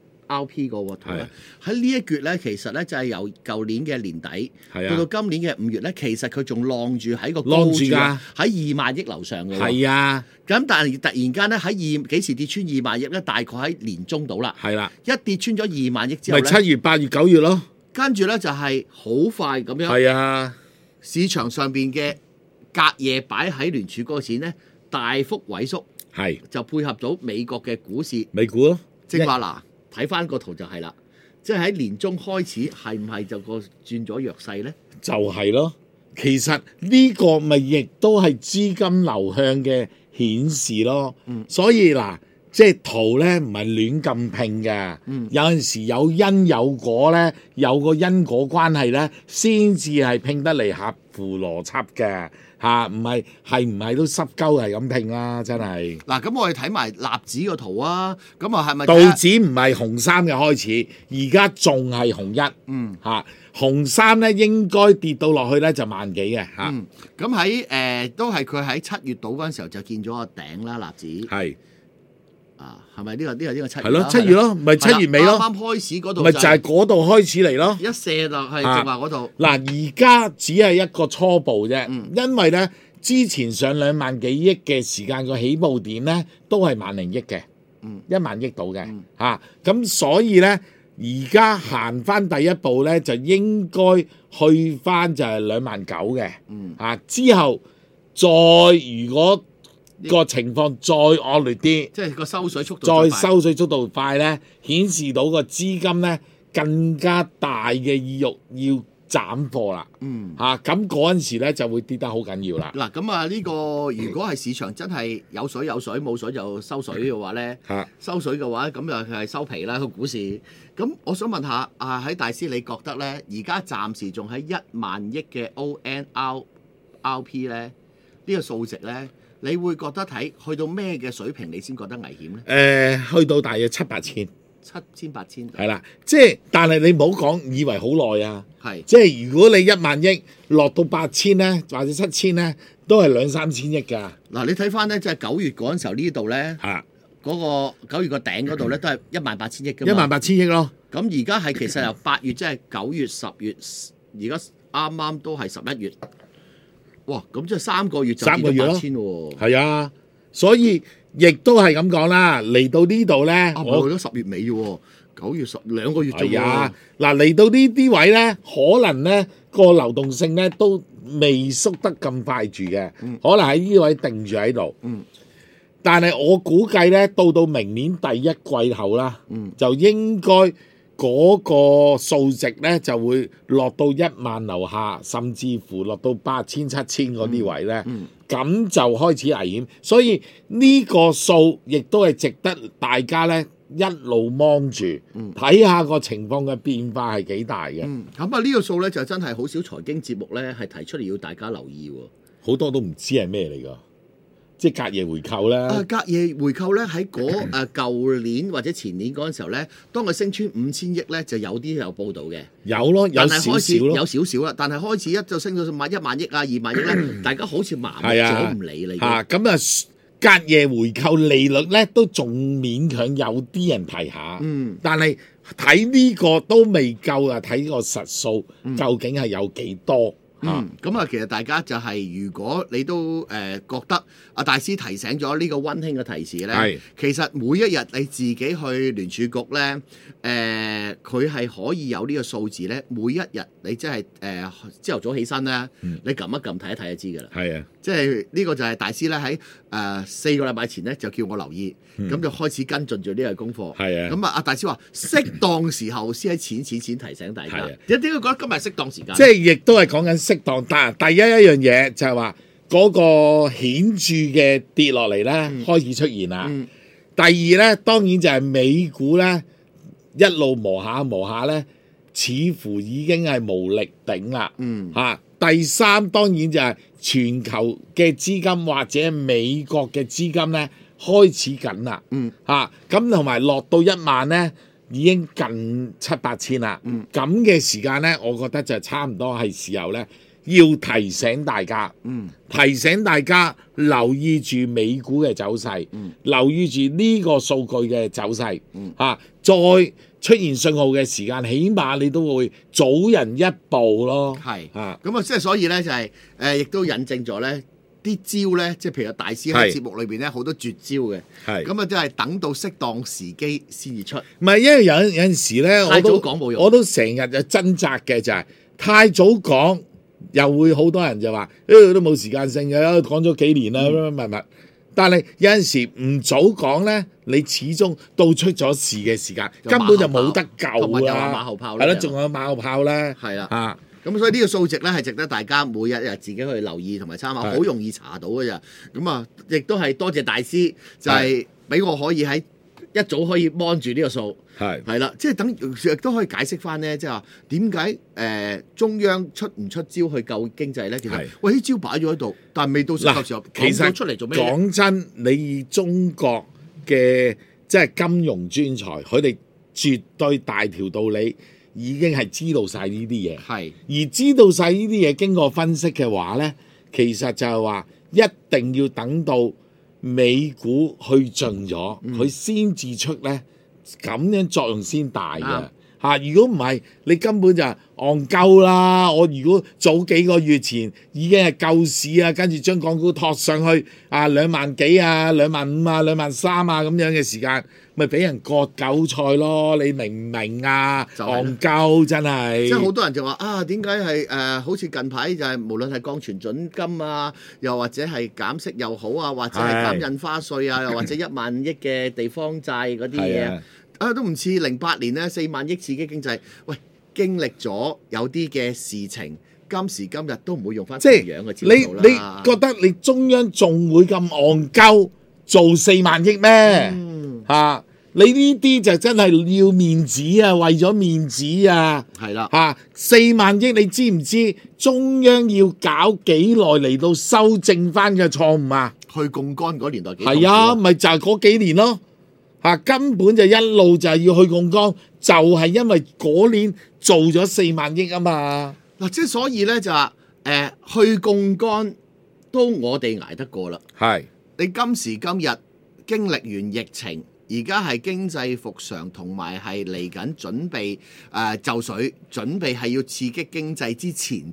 R P 個圖咧，喺呢一橛咧，其實咧就係由舊年嘅年底到到今年嘅五月咧，其實佢仲晾住喺個高處喺二萬億樓上嘅。係啊，咁但係突然間咧喺二幾時跌穿二萬億咧？大概喺年中到啦。係啦，一跌穿咗二萬億之後咧， 咪七月、八月、九月咯。 跟住咧就係好快咁樣。 係啊， 市場上邊嘅隔夜擺喺聯儲嗰個錢咧，大幅萎縮，係就配合到美國嘅股市， 美股咯。 正話嗱，睇翻個圖就係啦，即係喺年中開始係唔係就個轉咗弱勢咧？ 就係咯，其實呢個咪亦都係資金流向嘅顯示咯。嗯，所以嗱，即係圖咧唔係亂咁拼嘅。嗯，有陣時有因有果咧，有個因果關係咧，先至係拼得嚟合乎邏輯嘅。嚇，唔係係唔係都濕鳩係咁拼啦，真係。 嗱，咁我哋睇埋納指個圖啊，咁啊係咪？ 道指唔係紅三嘅開始，而家仲係紅一。嗯，嚇，紅三咧應該跌到落去咧就萬幾嘅嚇。 嗯，咁喺誒都係佢喺七月度嗰陣時候就見咗個頂啦，納指。係。啊，係咪呢個呢個呢個七月？ 係咯，七月咯，咪七月尾咯。 啱啱開始嗰度， 咪就係嗰度開始嚟咯。 一射就係正話嗰度。嗱， 而家只係一個初步啫，嗯、因為咧之前上兩萬幾億嘅時間個起步點咧都係萬零億嘅，嗯、一萬億到嘅嚇。咁、嗯啊、所以咧而家行翻第一步咧就應該去翻就係兩萬九嘅，嗯、啊之後再如果個情況再惡劣啲， 即係個收水速度再收水速度快咧，顯示到個資金咧更加大嘅意欲要斬貨啦。嗯，嚇咁嗰陣時咧就會跌得好緊要啦。 嗱，咁啊呢個如果係市場真係有水有水，冇水就收水嘅話咧，嗯、收水嘅話咁就係收皮啦個股市。咁我想問下啊，喺大師你覺得咧，而家暫時仲喺一萬億嘅 O N R P 咧呢、呢個數值咧？你會覺得睇去到咩嘅水平，你先覺得危險咧？誒、 呃，去到大約七八千， 七千八千。係啦，即係，但係你唔好講，以為好耐啊。係，即係如果你一萬億落到八千咧，或者七千咧，都係兩三千億㗎。 嗱，你睇翻咧，即係九月嗰陣時候呢度咧，嚇嗰個九月個頂嗰度咧，都係一萬八千億㗎嘛。 一萬八千億咯。 咁而家係其實由八月即係九月、十月，而家啱啱都係十一月。哇！咁即係三個月就跌到八千喎。 係啊，所以亦都係咁講啦。嚟到呢度咧， 啊， 我我去咗十月尾啫喎，九月十兩個月啫喎。 係啊，嗱嚟到呢啲位咧，可能咧個流動性咧都未縮得咁快住嘅， 嗯可能喺呢位定住喺度。 嗯但係我估計咧，到到明年第一季後啦， 嗯就應該嗰個數值咧就會落到一萬樓下，甚至乎落到八千、七千嗰啲位咧，咁、 嗯就開始危險。所以呢個數亦都係值得大家咧一路望住，睇下個情況嘅變化係幾大嘅。 嗯，咁啊呢個數咧就真係好少財經節目咧係提出嚟要大家留意喎。 好多都唔知係咩嚟㗎。即係隔夜回購啦。 啊，隔夜回購咧喺嗰誒舊年或者前年嗰陣時候咧，當佢升穿五千億咧，就有啲有報導嘅。 有咯，有但係少開始少咯。 有少少啦，但係開始一就升到萬一萬億啊、二萬億咧，大家好似麻木係啊咗唔理你。 嚇咁啊，隔夜回購利率咧都仲勉強有啲人提下。 嗯， 但係睇呢個都未夠啊，睇個實數究竟係有幾多？ 嗯，咁啊，其實大家就係、如果你都誒、呃、覺得阿大師提醒咗呢個温馨嘅提示咧， 係其實每一日你自己去聯儲局咧，誒佢係可以有呢個數字咧，每一日你即係誒朝頭早起身咧， 嗯你撳一撳睇一睇就知㗎啦。 係啊， 即係呢個就係大師咧喺誒四個禮拜前咧就叫我留意，咁、就開始跟進住呢個功課。 嗯係啊咁啊，阿大師話適當時候先喺淺淺淺提醒大家。 係啊點解覺得今日係適當時間？ 即係亦都係講緊適當。但係第一一樣嘢就係話嗰個顯著嘅跌落嚟咧，開始出現啦。 嗯第二咧，當然就係美股咧一路磨下磨下咧，似乎已經係無力頂啦。 嗯嚇、第三當然就係全球嘅資金或者美國嘅資金咧開始緊啦。 嗯嚇咁同埋落到一萬咧，已經近七八千啦。 嗯咁嘅時間咧，我覺得就差唔多係時候咧，要提醒大家， 嗯提醒大家留意住美股嘅走勢， 嗯留意住呢個數據嘅走勢，嚇、 嗯再出現信號嘅時間，起碼你都會早人一步咯。 係啊， 咁啊，即係所以咧就係、誒，亦、都引證咗咧啲招咧，即係譬如大師喺係節目裏邊咧好多絕招嘅。 係咁啊，即係等到適當時機先至出。 唔係，因為有有陣時咧，我太早都講冇用我都成日就掙扎嘅就係、太早講，又會好多人就話，誒、都冇時間性嘅，講咗幾年啦，乜乜乜。但係有陣時唔早講咧，你始終到出咗事嘅時間， 有根本就冇得同埋有話救啦。 馬後炮呢係咯，仲有馬後炮咧。 係啦啊， 咁所以呢個數值咧係值得大家每一日自己去留意同埋參考， 係好容易查到嘅咋。咁啊，亦都係多謝大師，就係俾我可以喺一早可以 mon 住呢個數。 係係啦，即係等亦都可以解釋翻咧，即係話點解誒中央出唔出招去救經濟咧？其實係喂，啲招擺咗喺度，但係未到適合時候其實講咗出嚟做咩咧？ 講真，你以中國嘅即係金融專才，佢哋絕對大條道理已經係知道晒呢啲嘢。 係而知道晒呢啲嘢，經過分析嘅話呢，其實就係話一定要等到美股去盡咗，佢先至出呢，咁樣作用先大嘅啱嚇。如果唔係，你根本就係戇鳩啦。我如果早幾個月前已經係救市啊，跟住將港股托上去啊兩萬幾啊、兩萬五啊、兩萬三啊咁樣嘅時間，咪俾人割韭菜咯？你明唔明啊？ 就係啦戇鳩真係。 即係好多人就話啊，點解係誒好似近排就係無論係降存準金啊，又或者係減息又好啊，或者係減印花稅啊，又或者一萬億嘅地方債嗰啲嘢係啊啊，都唔似零八年咧四萬億刺激經濟。喂，經歷咗有啲嘅事情，今時今日都唔會用翻即係同樣嘅招你數啦。 你覺得你中央仲會咁戇鳩做四萬億咩？嚇、 嗯你呢啲就真係要面子啊，為咗面子啊！ 係啦， 嚇、四萬億你知唔知中央要搞幾耐嚟到修正翻嘅錯誤啊？ 去槓桿嗰年代幾係啊， 痛苦咪就係嗰幾年咯。嚇、根本就一路就係要去槓桿，就係、因為嗰年做咗四萬億啊嘛。 嗱，即係所以咧就話誒、呃去槓桿都我哋捱得過啦。 係你今時今日經歷完疫情，而家係經濟復常，同埋係嚟緊準備誒、呃就緒，準備係要刺激經濟之前夕。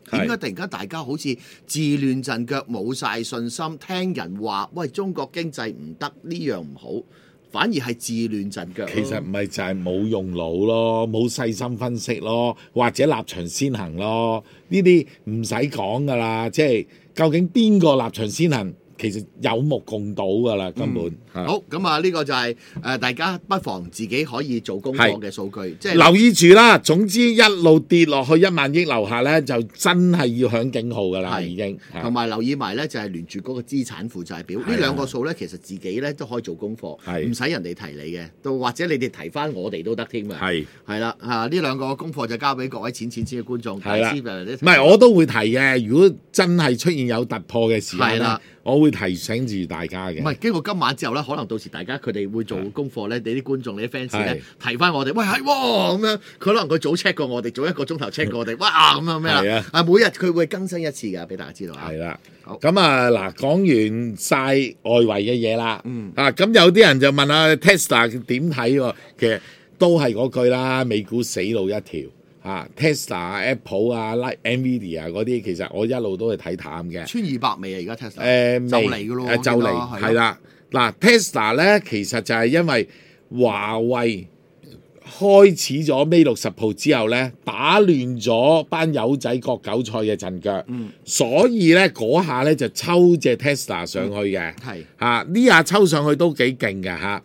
點解突然間大家好似自亂陣腳，冇晒信心？聽人話，喂，中國經濟唔得，呢樣唔好。反而係自亂陣腳。 其實唔係就係冇用腦咯，冇細心分析咯，或者立場先行咯，呢啲唔使講噶啦。即係究竟邊個立場先行？其實有目共睹㗎啦，根本。 嗯、好，咁啊，呢個就係、是、誒、呃、大家不妨自己可以做功課嘅數據，即係留意住啦。總之一路跌落去一萬億樓下咧，就真係要響警號㗎啦，已經。 同埋留意埋咧，就係聯儲嗰個資產負債表呢兩個數咧，其實自己咧都可以做功課，唔使人哋提你嘅，到或者你哋提翻我哋都得添㗎。係係啦，嚇呢兩個功課就交俾各位淺淺淺嘅觀眾。係啦，唔係我都會提嘅。如果真係出現有突破嘅時候咧，我會提醒住大家嘅。唔係經過今晚之後咧，可能到時大家佢哋會做功課咧，你啲觀眾、你啲 fans 咧提翻我哋，喂係喎咁樣，佢可能佢早 check 過我哋，早一個鐘頭 check 過我哋，哇咁樣咩啦？啊每日佢會更新一次㗎，俾大家知道啊。係啦，好咁啊嗱，講完晒外圍嘅嘢啦，嗯啊咁有啲人就問啊 Tesla 點睇喎？其實都係嗰句啦，美股死路一條。啊 Tesla、Apple 啊、Nvidia 嗰啲，其實我一路都係睇淡嘅。穿二百未啊？而家 Tesla 誒就嚟㗎咯，誒就嚟係啦。嗱 Tesla 咧，其實就係因為華為開始咗 Mate 六十 Pro 之後咧，打亂咗班友仔割韭菜嘅陣腳，嗯、所以咧嗰下咧就抽隻 Tesla 上去嘅。係嚇呢下抽上去都幾勁嘅嚇。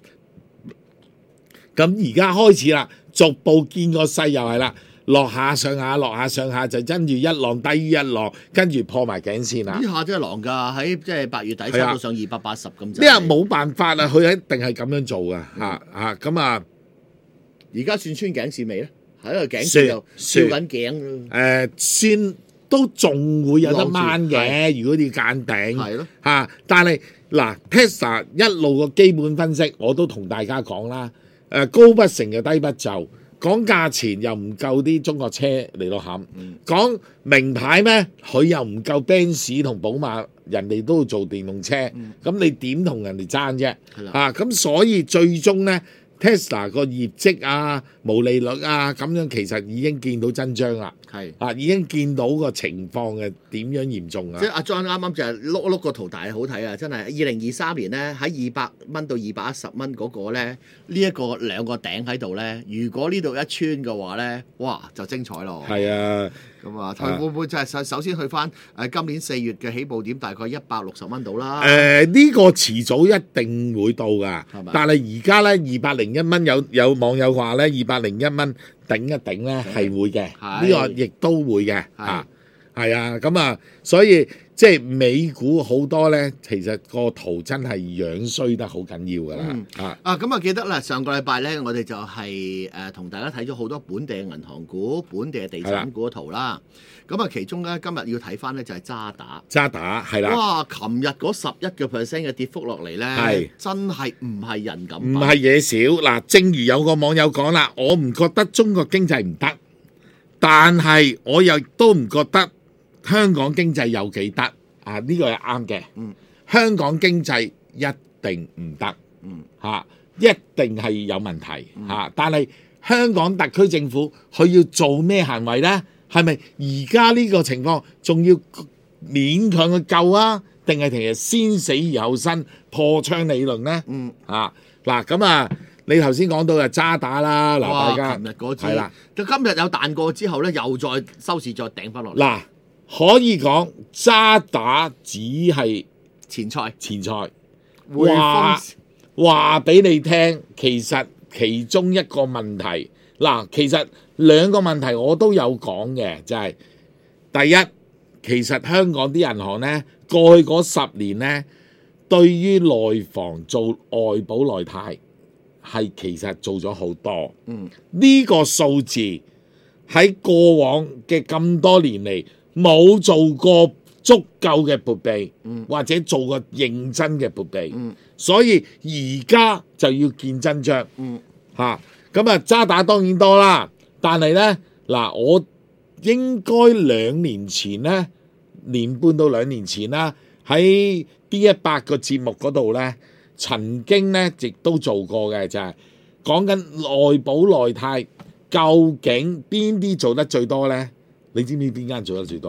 咁而家開始啦，逐步見個勢又係啦。落下上下，落下上下就跟住一浪低於一浪，跟住破埋頸線啦。呢下真係狼㗎，喺即係八月底抽到上二百八十咁。呢下冇辦法啦，佢一定係咁樣做㗎嚇嚇咁啊！而家算穿頸線未咧？喺個頸線又笑緊頸。誒，算都仲會有得掹嘅，如果你間頂係咯嚇。但係嗱 Tesla 一路個基本分析我都同大家講啦。誒，高不成就低不就。講價錢又唔夠啲中國車嚟到冚，講、嗯、名牌咩？佢又唔夠 Benz 同寶馬，人哋都要做電動車，咁、嗯、你點同人哋爭啫？的啊，咁所以最終咧 Tesla 個業績啊、毛利率啊咁樣，其實已經見到真章啦。係啊，已經見到個情況嘅點樣嚴重啊！即係阿 John 啱啱就係碌碌個圖大好睇啊！真係二零二三年咧，喺二百蚊到二百一十蚊嗰個咧，呢、這、一個兩個頂喺度咧，如果呢度一穿嘅話咧，哇就精彩咯！係啊，咁啊，佢會唔會就係首首先去翻誒今年四月嘅起步點，大概一百六十蚊度啦？誒、呃、呢、這個遲早一定會到㗎，吧但係而家咧二百零一蚊有有網友話咧二百零一蚊。頂一頂咧係會嘅，呢個亦都會嘅，啊，係啊，咁啊，所以即係美股好多咧，其實個圖真係樣衰得好緊要噶啦，啊，啊，咁啊記得啦，上個禮拜咧，我哋就係誒同大家睇咗好多本地嘅銀行股、本地嘅地產股嘅圖啦，咁啊其中咧今日要睇翻咧就係渣打，渣打係啦，哇，琴日嗰十一個 percent 嘅跌幅落嚟咧，係真係唔係人咁，唔係嘢少嗱，正如有個網友講啦，我唔覺得中國經濟唔得，但係我又都唔覺得香港經濟有幾得啊！呢個係啱嘅。嗯，香港經濟一定唔得。嗯，嚇，一定係有問題嚇。但係香港特區政府佢要做咩行為呢？係咪而家呢個情況仲要勉強去救啊？定係其實先死而後生破窗理論呢？嗯，啊嗱咁啊！你頭先講到就渣打啦，嗱大家，琴日嗰支係啦，到今日有彈過之後咧，又再收市再頂翻落嚟。嗱，可以講渣打只係前菜，前菜話話俾你聽，其實其中一個問題，嗱，其實兩個問題我都有講嘅，就係、是、第一，其實香港啲銀行咧，過去嗰十年咧，對於內房做外保內貸。係其實做咗好多，嗯，呢個數字喺過往嘅咁多年嚟冇做過足夠嘅撥備，嗯，或者做過認真嘅撥備，嗯，所以而家就要見真章，嗯，嚇，咁啊渣打當然多啦，但係咧嗱，我應該兩年前咧，年半到兩年前啦，喺 B 一百個節目嗰度咧。曾經咧，亦都做過嘅就係講緊內保內貸，究竟邊啲做得最多咧？你知唔知邊間做得最多啊？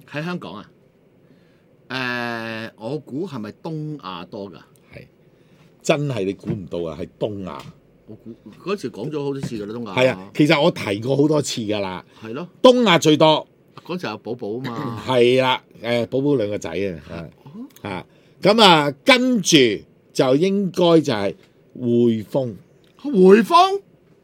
喺香港啊？誒、我估係咪東亞多㗎？ 係真係你估唔到啊，係東亞。 我估嗰時講咗好多次㗎啦，東亞。 係啊，其實我提過好多次㗎啦。 係咯， 東亞最多。 嗰時有寶寶啊嘛。 係啦，誒寶寶兩個仔啊，嚇咁啊，跟住就應該就係匯豐。 匯豐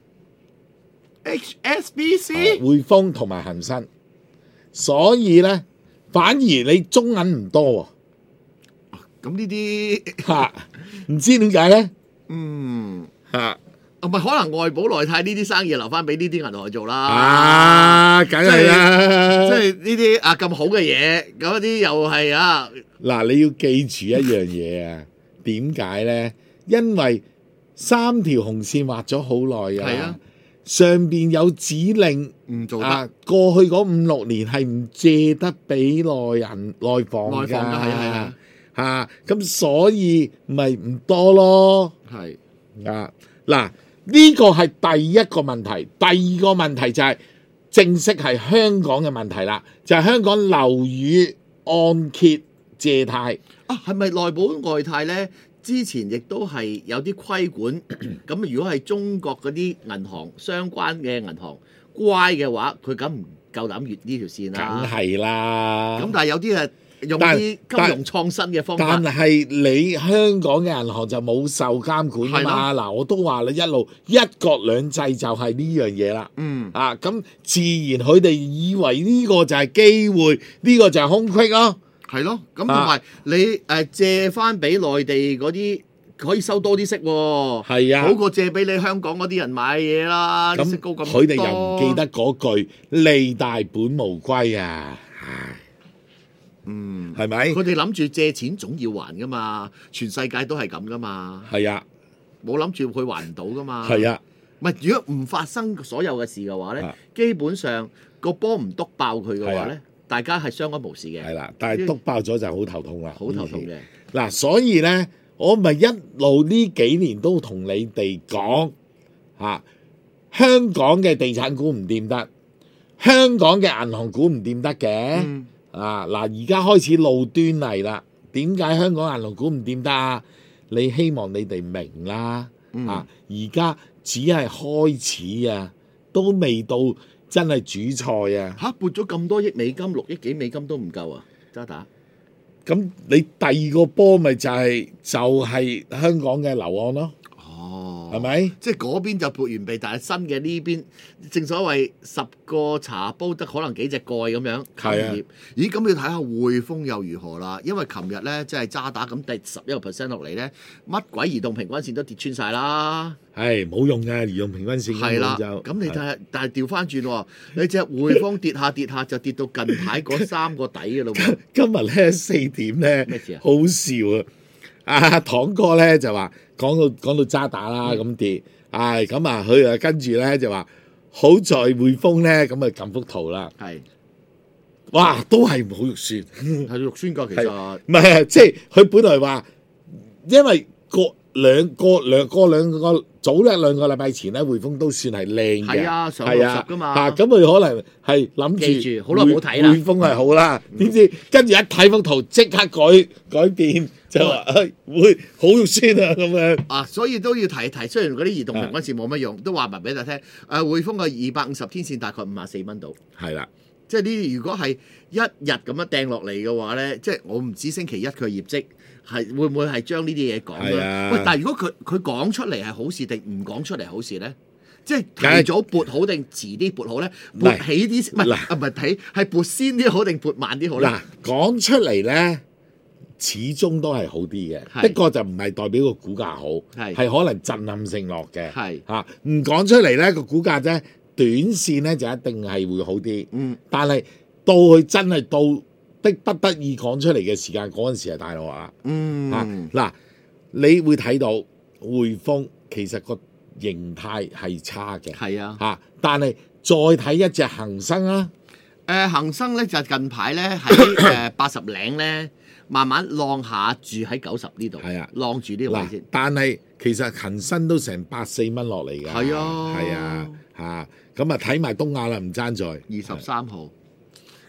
H S B C 匯豐同埋恒生，所以咧反而你中銀唔多咁呢啲喎嚇，唔知點解咧嗯嚇唔係可能外保內貸呢啲生意留翻俾呢啲銀行去做啦。 啊，梗係啦， 即係呢啲啊咁好嘅嘢，嗰啲又係啊嗱，你要記住一樣嘢啊，點解咧？因為三條紅線畫咗好耐㗎啦係啊， 上邊有指令唔做得。 啊，過去嗰五六年係唔借得俾內人內房㗎， 內房㗎係啊係啊嚇，咁所以咪唔多咯。 係啊，嗱，呢個係第一個問題，第二個問題就係、正式係香港嘅問題啦，就係、香港樓宇按揭借貸。 啊，係咪內保外貸咧？之前亦都係有啲規管，咁如果係中國嗰啲銀行相關嘅銀行乖嘅話，佢梗唔夠膽越呢條線梗啦。 係啦。 咁但係有啲係用但啲金融創新嘅方法但，係你香港嘅銀行就冇受監管㗎嘛？嗱，我都話啦，一路一國兩制就係呢樣嘢啦。 嗯啊，咁自然佢哋以為呢個就係機會，呢、個就係空隙咯。 係咯。咁同埋你誒借翻俾內地嗰啲可以收多啲息喎。 係啊好過借俾你香港嗰啲人買嘢啦， 咁息高咁多。 佢哋又唔記得嗰句利大本無歸啊！唉， 嗯。 係咪？ 佢哋諗住借錢總要還噶嘛，全世界都係咁噶嘛， 係啊， 冇諗住佢還唔到噶嘛。 係啊， 唔係如果唔發生所有嘅事嘅話咧， 啊基本上個波唔篤爆佢嘅話係咧，大家係相安無事嘅。 係啦，但係篤爆咗就好頭痛啦， 好頭痛嘅。 嗱，所以咧，我咪一路呢幾年都同你哋講嚇，香港嘅地產股唔掂得，香港嘅銀行股唔掂得嘅。 嗯啊嗱，而家開始露端嚟啦。點解香港銀行股唔掂得啊？你希望你哋明啦。 嗯啊，而家只係開始啊，都未到真係主菜啊。 嚇撥咗咁多億美金，六億幾美金都唔夠啊！渣打咁你第二個波咪就係、就係、香港嘅樓按咯， 哦， 係咪？ 即係嗰邊就撥完備，但係新嘅呢邊，正所謂十個茶煲得可能幾隻蓋咁樣。 係啊冚業咦，咁你睇下匯豐又如何啦？因為琴日咧，即係渣打咁跌十一個 percent 落嚟咧，乜鬼移動平均線都跌穿晒啦。 係冇用嘅，移動平均線係啦， 根本就咁你睇下，但係調翻轉喎，你隻匯豐跌下跌下就跌到近排嗰三個底嘅咯喎。 今日咧四點咧咩事啊， 好笑啊！阿堂哥咧就話講到講到渣打啦嗯咁跌，唉咁啊佢啊跟住咧就話好在匯豐咧咁啊撳幅圖啦， 係哇都係好肉酸， 係肉酸㗎，其實唔係啊即係佢本來話因為個兩個兩個兩個早一兩個禮拜前咧匯豐都算係靚嘅， 係啊上係啊六十㗎嘛嚇咁佢可能係諗記住住好耐冇睇啦匯豐係好啦，點知跟住一睇幅圖即刻改改變，就話誒會好肉酸啊咁樣。 啊，所以都要提一提。雖然嗰啲移動平均線冇乜用，都話埋俾大家聽。誒、匯豐嘅二百五十天線大概五十四蚊度， 係啦， 即係呢啲如果係一日咁樣掟落嚟嘅話咧，即係我唔知星期一佢業績係會唔會係將呢啲嘢講咧？ 係啊喂，但係如果佢佢講出嚟係好事定唔講出嚟好事咧？即係梗係提早撥好定遲啲撥好咧？撥起啲唔係嗱啊唔係睇係撥先啲好定撥慢啲好咧？ 嗱講出嚟咧，始終都係好啲嘅。 係的確就唔係代表個股價好， 係係可能震撼性落嘅。 係嚇唔講出嚟咧，個股價咧短線咧就一定係會好啲。 嗯， 但係到佢真係到的不得已講出嚟嘅時間，嗰陣時係大鑊啦。 嗯嚇嗱、你會睇到匯豐其實個形態係差嘅。 係啊。 嚇、但係再睇一隻恒生啊， 誒恒生咧就近排咧喺誒八十零咧，慢慢浪下住喺九十呢度， 係啊浪住呢個位嗱先。， 但係其實恒生都成百四蚊落嚟㗎。 係啊係啊，嚇咁啊睇埋東亞啦，唔爭在二十三號，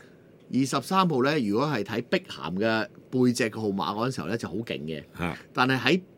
二十三號咧，如果係睇碧咸嘅背脊嘅號碼嗰陣時候咧，就好勁嘅。 嚇， 但係喺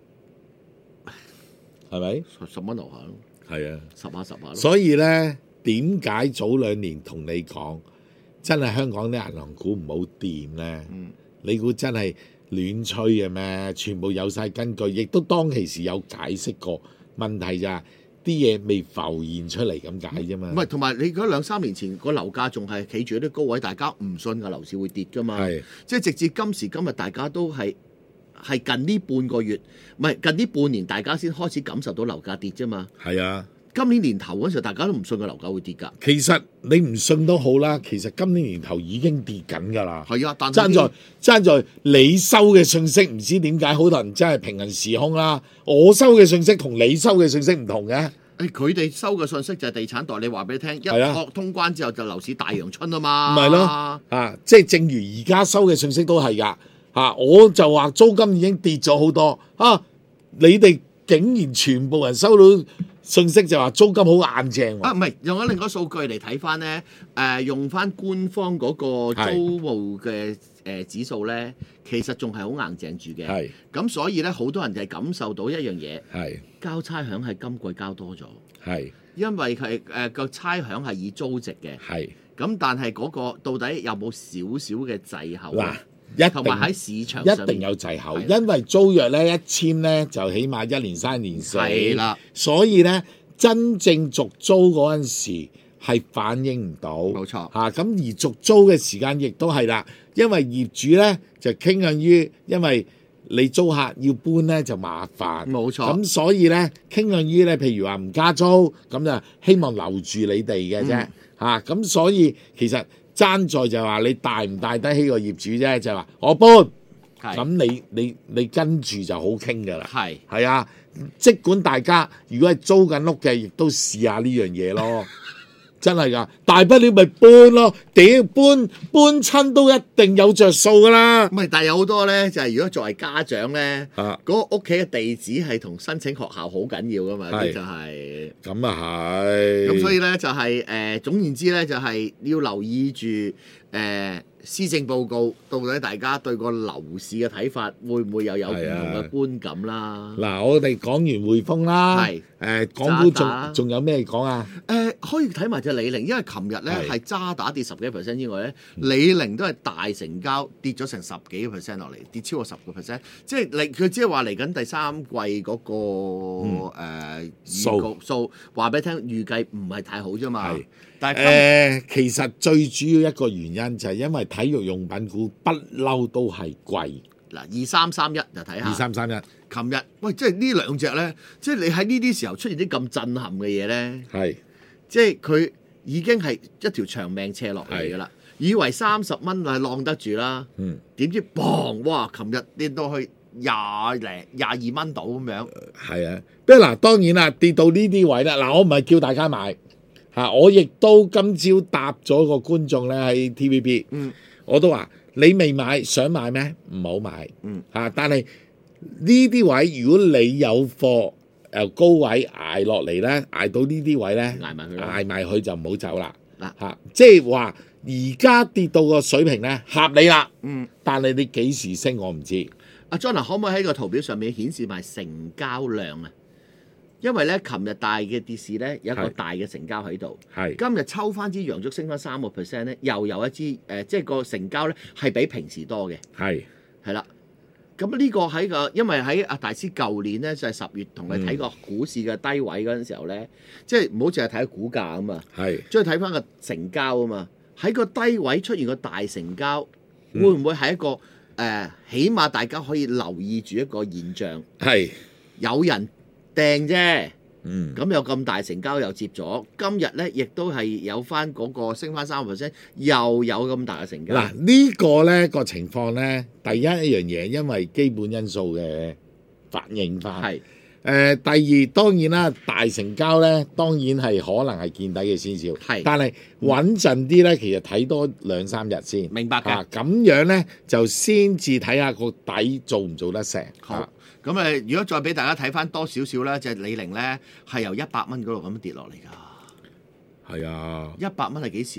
係咪？ 十十蚊樓下咯， 係啊， 十下十下咯。 所以咧，點解早兩年同你講，真係香港啲銀行股唔好掂咧？ 嗯， 你估真係亂吹嘅咩？全部有晒根據，亦都當其時有解釋過。問題就係啲嘢未浮現出嚟咁解啫嘛。 唔係，同埋你嗰兩三年前個樓價仲係企住喺啲高位，大家唔信個樓市會跌噶嘛。 係， 即係直至今時今日，大家都係係近呢半個月，唔係近呢半年，大家先開始感受到樓價跌啫嘛。 係啊。 今年年頭嗰時候，大家都唔信個樓價會跌㗎。 其實你唔信都好啦，其實今年年頭已經跌緊㗎啦。 係啊，但爭在爭在你收嘅信息唔知點解好多人真係平行時空啦。我收嘅信息同你收嘅信息唔同嘅。 誒，佢哋收嘅信息就係地產代理話俾你聽，一係啊學通關之後就樓市大陽春啊嘛。 唔係咯，啊，即係正如而家收嘅信息都係㗎。啊，我就話租金已經跌咗好多啊，你哋竟然全部人收到信息就話租金好硬淨喎。 啊，唔係用咗另一個數據嚟睇翻咧，誒、呃、用翻官方嗰個租務嘅誒指數咧，其實仲係好硬淨住嘅。 係， 咁所以咧，好多人就係感受到一樣嘢， 係交差響係今季交多咗， 係因為係誒個差響係以租值嘅。 係。 咁但係嗰個到底有冇少少嘅滯後嗱， 呢？ 一同埋喺定市場上面一定有滯後， 係因為租約咧一簽咧就起碼一年三年四， 係啦， 所以咧真正續租嗰陣時係反映唔到， 冇錯嚇。咁而續租嘅時間亦都係啦，因為業主咧就傾向於，因為你租客要搬咧就麻煩， 冇錯咁所以咧傾向於咧，譬如話唔加租，咁就希望留住你哋嘅啫，嚇。咁所以其實爭在就話你帶唔帶得起個業主啫，就係話我搬， 係咁你你你跟住就好傾噶啦。 係係啊，即管大家如果係租緊屋嘅，亦都試下呢樣嘢咯。真係噶，大不了咪搬咯，屌搬搬親都一定有着數噶啦。 唔係，但係有好多咧，就係、是、如果作為家長咧， 啊嗰個屋企嘅地址係同申請學校好緊要噶嘛， 係啲就係、 咁啊係。 咁所以咧就係、是、誒、呃、總言之咧就係、是、要留意住誒、呃、施政報告，到底大家對個樓市嘅睇法會唔會又有唔同嘅觀感啦？ 嗱，我哋講完匯豐啦， 係誒港股渣打仲仲有咩講啊？ 誒、呃、可以睇埋隻李寧，因為琴日咧係係渣打跌十幾 percent 之外咧，李寧都係大成交跌咗成十幾個 percent 落嚟，跌超過十個 percent，即係嚟佢只係話嚟緊第三季嗰、那個誒、 嗯呃、 數預告數，話俾你聽預計唔係太好啫嘛係。 但係誒、呃，其實最主要一個原因就係因為體育用品股不嬲都係貴， 嗱二三三一就睇下。 二三三一琴日喂，即係呢兩隻咧，即係你喺呢啲時候出現啲咁震撼嘅嘢咧， 係即係佢已經係一條長命斜落嚟㗎啦。以為三十蚊係晾得住啦， 嗯， 點知砰！哇！琴日跌到去廿零廿二蚊度咁樣。 係啊。不過嗱，當然啦，跌到呢啲位啦，嗱，我唔係叫大家買嚇，我亦都今朝答咗個觀眾咧喺 T V B， 嗯， 我都話你未買想買咩？唔好買， 嗯嚇。但係呢啲位如果你有貨由高位捱落嚟咧，捱到呢啲位咧， 捱埋佢啦捱埋佢就唔好走啦。 嗱嚇，即係話而家跌到個水平咧合理啦， 嗯， 但係你幾時升我唔知。 阿 John 可唔可以喺個圖表上面顯示埋成交量啊？因為咧，琴日大嘅跌市咧有一個係大嘅成交喺度， 係今日抽翻支陽燭升翻三個 percent 咧，又有一支誒、呃，即係個成交咧係比平時多嘅， 係係啦。咁呢個喺個，因為喺阿大師舊年咧就係、是、十月同佢睇個股市嘅低位嗰陣時候咧，即係唔好淨係睇股價啊嘛， 係即係睇翻個成交啊嘛。喺個低位出現個大成交， 嗯會唔會係一個誒、呃？起碼大家可以留意住一個現象， 係有人掟啫。 嗯咁有咁大成交又接咗，今日咧亦都係有翻嗰個升翻三個 percent，又有咁大嘅成交。 嗱，呢個咧個情況咧，第一一樣嘢，因為基本因素嘅反映翻。 係誒、第二當然啦，大成交咧，當然係可能係見底嘅先兆。 係但係穩陣啲咧，其實睇多兩三日先。 明白㗎啊，咁樣咧就先至睇下個底做唔做得成。 好啊咁誒，如果再俾大家睇翻多少少咧，就係李寧咧係由一百蚊嗰度咁跌落嚟㗎。 係啊， 一百蚊係幾時啊？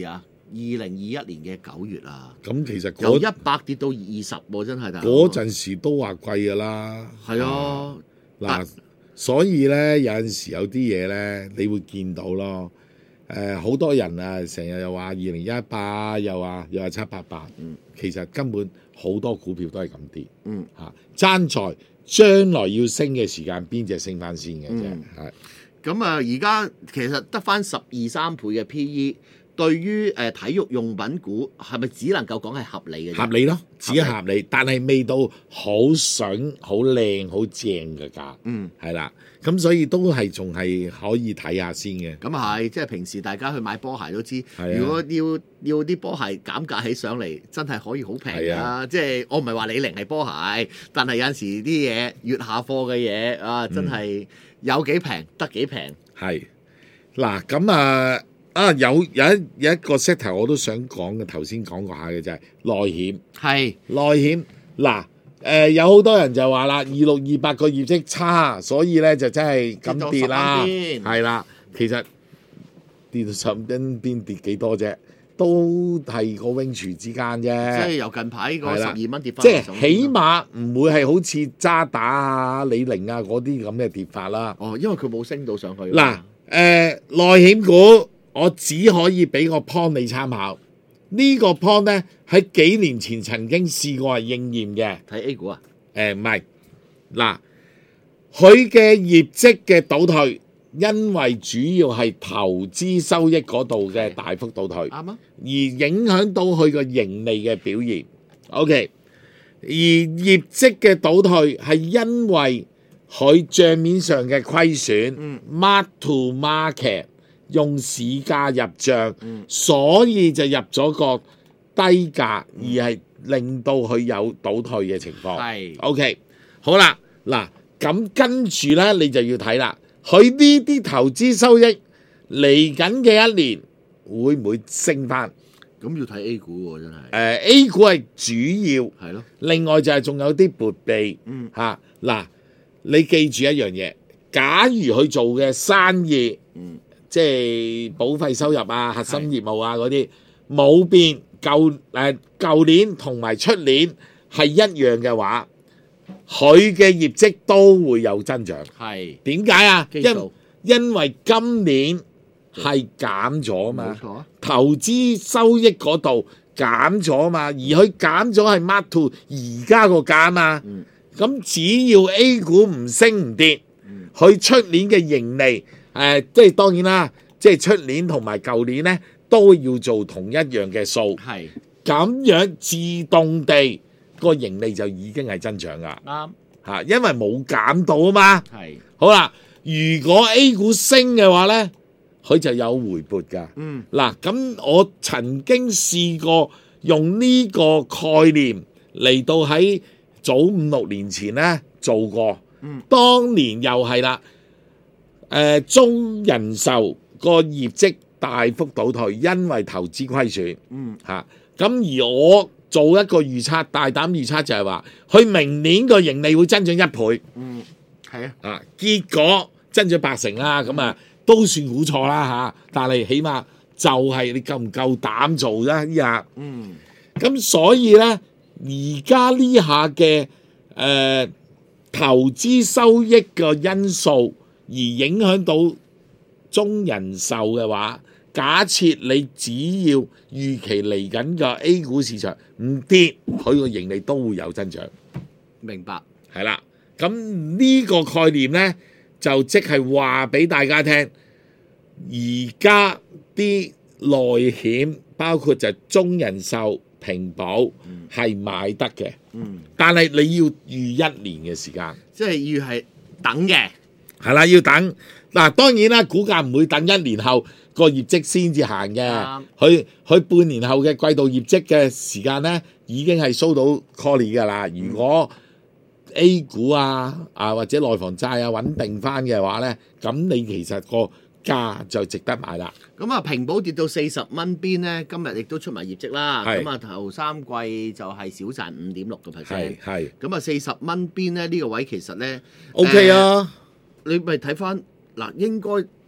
零二一年嘅九月啊， 咁其實由嗰一百跌到二十喎，真係大佬。 嗰陣時都話貴㗎啦。 係啊， 嗱，所以咧有陣時有啲嘢咧，你會見到咯。誒、好多人啊，成日又話二零一八，又話又話七八八， 嗯， 其實根本好多股票都係咁跌， 嗯嚇、爭在將來要升嘅時間，邊隻升翻先嘅啫， 嗯係、 咁啊，而家其實得翻十二三倍嘅 P E，對於誒、呃、體育用品股係咪只能夠講係合理嘅啫？ 合理咯，只係合理，但係未到好筍、好靚、好正嘅價， 嗯， 係啦，咁所以都係仲係可以睇下先嘅。 咁啊係，即係平時大家去買波鞋都知， 係啊如果要要啲波鞋減價起上嚟，真係可以好平㗎。 係啊即係我唔係話李寧係波鞋，但係有陣時啲嘢月下貨嘅嘢啊，真係有幾平得幾平。 係嗱，咁啊啊有有一有一個 set 頭我都想講嘅，頭先講過下嘅就係內險。 係內險嗱誒，有好多人就話啦，二六二八個業績差，所以咧就真係咁跌啦， 跌到十蚊邊係啦，其實跌到十蚊邊跌幾多啫？都係個 range 之間即係啫， 由近排嗰十係啦二蚊跌翻即嚟係起碼唔會係好似渣打啊、李寧啊嗰啲咁嘅跌法啦。 哦，因為佢冇升到上去。 嗱，誒內險股，我只可以俾個 point 你參考。呢個 point 咧喺幾年前曾經試過係應驗嘅。 睇 A 股啊， 誒唔係，嗱，佢嘅業績嘅倒退，因為主要係投資收益嗰度嘅大幅倒退， 啱啊， 而影響到佢個盈利嘅表現。OK，而業績嘅倒退係因為佢帳面上嘅虧損、 嗯 mark to market 用市價入帳， 嗯所以就入咗個低價，而係令到佢有倒退嘅情況。 係 OK，好啦，嗱，咁跟住咧，你就要睇啦，佢呢啲投資收益嚟緊嘅一年會唔會升翻？ 咁要睇 A 股喎，真係。 誒、A 股係主要， 係咯， 另外就係仲有啲撥備嗯嚇嗱、你記住一樣嘢，假如佢做嘅生意， 嗯即係保費收入啊、核心業務啊嗰啲冇變，舊誒舊年同埋出年係一樣嘅話，佢嘅業績都會有增長。 係點解啊？因基數因為今年係減咗嘛冇，錯啊， 投資收益嗰度減咗嘛，而佢減咗係 mark to 而家個價嘛。 嗯咁只要 A 股唔升唔跌， 嗯佢出年嘅盈利誒、即係當然啦，即係出年同埋舊年咧都要做同一樣嘅數， 係咁樣自動地個盈利就已經係增長噶啱， 嚇，因為冇減到啊嘛。 係好啦，如果 A 股升嘅話咧，佢就有回撥㗎。 嗯嗱，咁我曾經試過用呢個概念嚟到喺早五六年前咧做過， 嗯當年又係啦，誒、中人壽個業績大幅倒退，因為投資虧損嗯嚇。咁、而我做一個預測，大膽預測就係話，佢明年個盈利會增長一倍嗯係啊， 啊，結果增長八成啦，咁啊都算估錯啦嚇。但係起碼就係你夠唔夠膽做啫呢下。 嗯咁所以咧，而家呢下嘅誒投資收益嘅因素，而影響到中人壽嘅話，假設你只要預期嚟緊嘅 A 股市場唔跌，佢個盈利都會有增長， 明白， 係啦。咁呢個概念咧，就即係話俾大家聽，而家啲內險包括就中人壽、平保係買得嘅， 嗯， 但係你要預一年嘅時間， 即係要係等嘅， 係啦，要等嗱。當然啦，股價唔會等一年後個業績先至行嘅， 啱佢佢半年後嘅季度業績嘅時間咧，已經係 show 到 call 㗎啦。如果 A 股啊啊或者內房債啊穩定翻嘅話咧，咁你其實個價就值得買啦。 咁啊，平保跌到四十蚊邊咧，今日亦都出埋業績啦。 係咁啊，頭三季就係少賺五點六個 percent 係。係咁啊，四十蚊邊咧呢個位其實咧 OK 啊， 你咪睇翻嗱，應該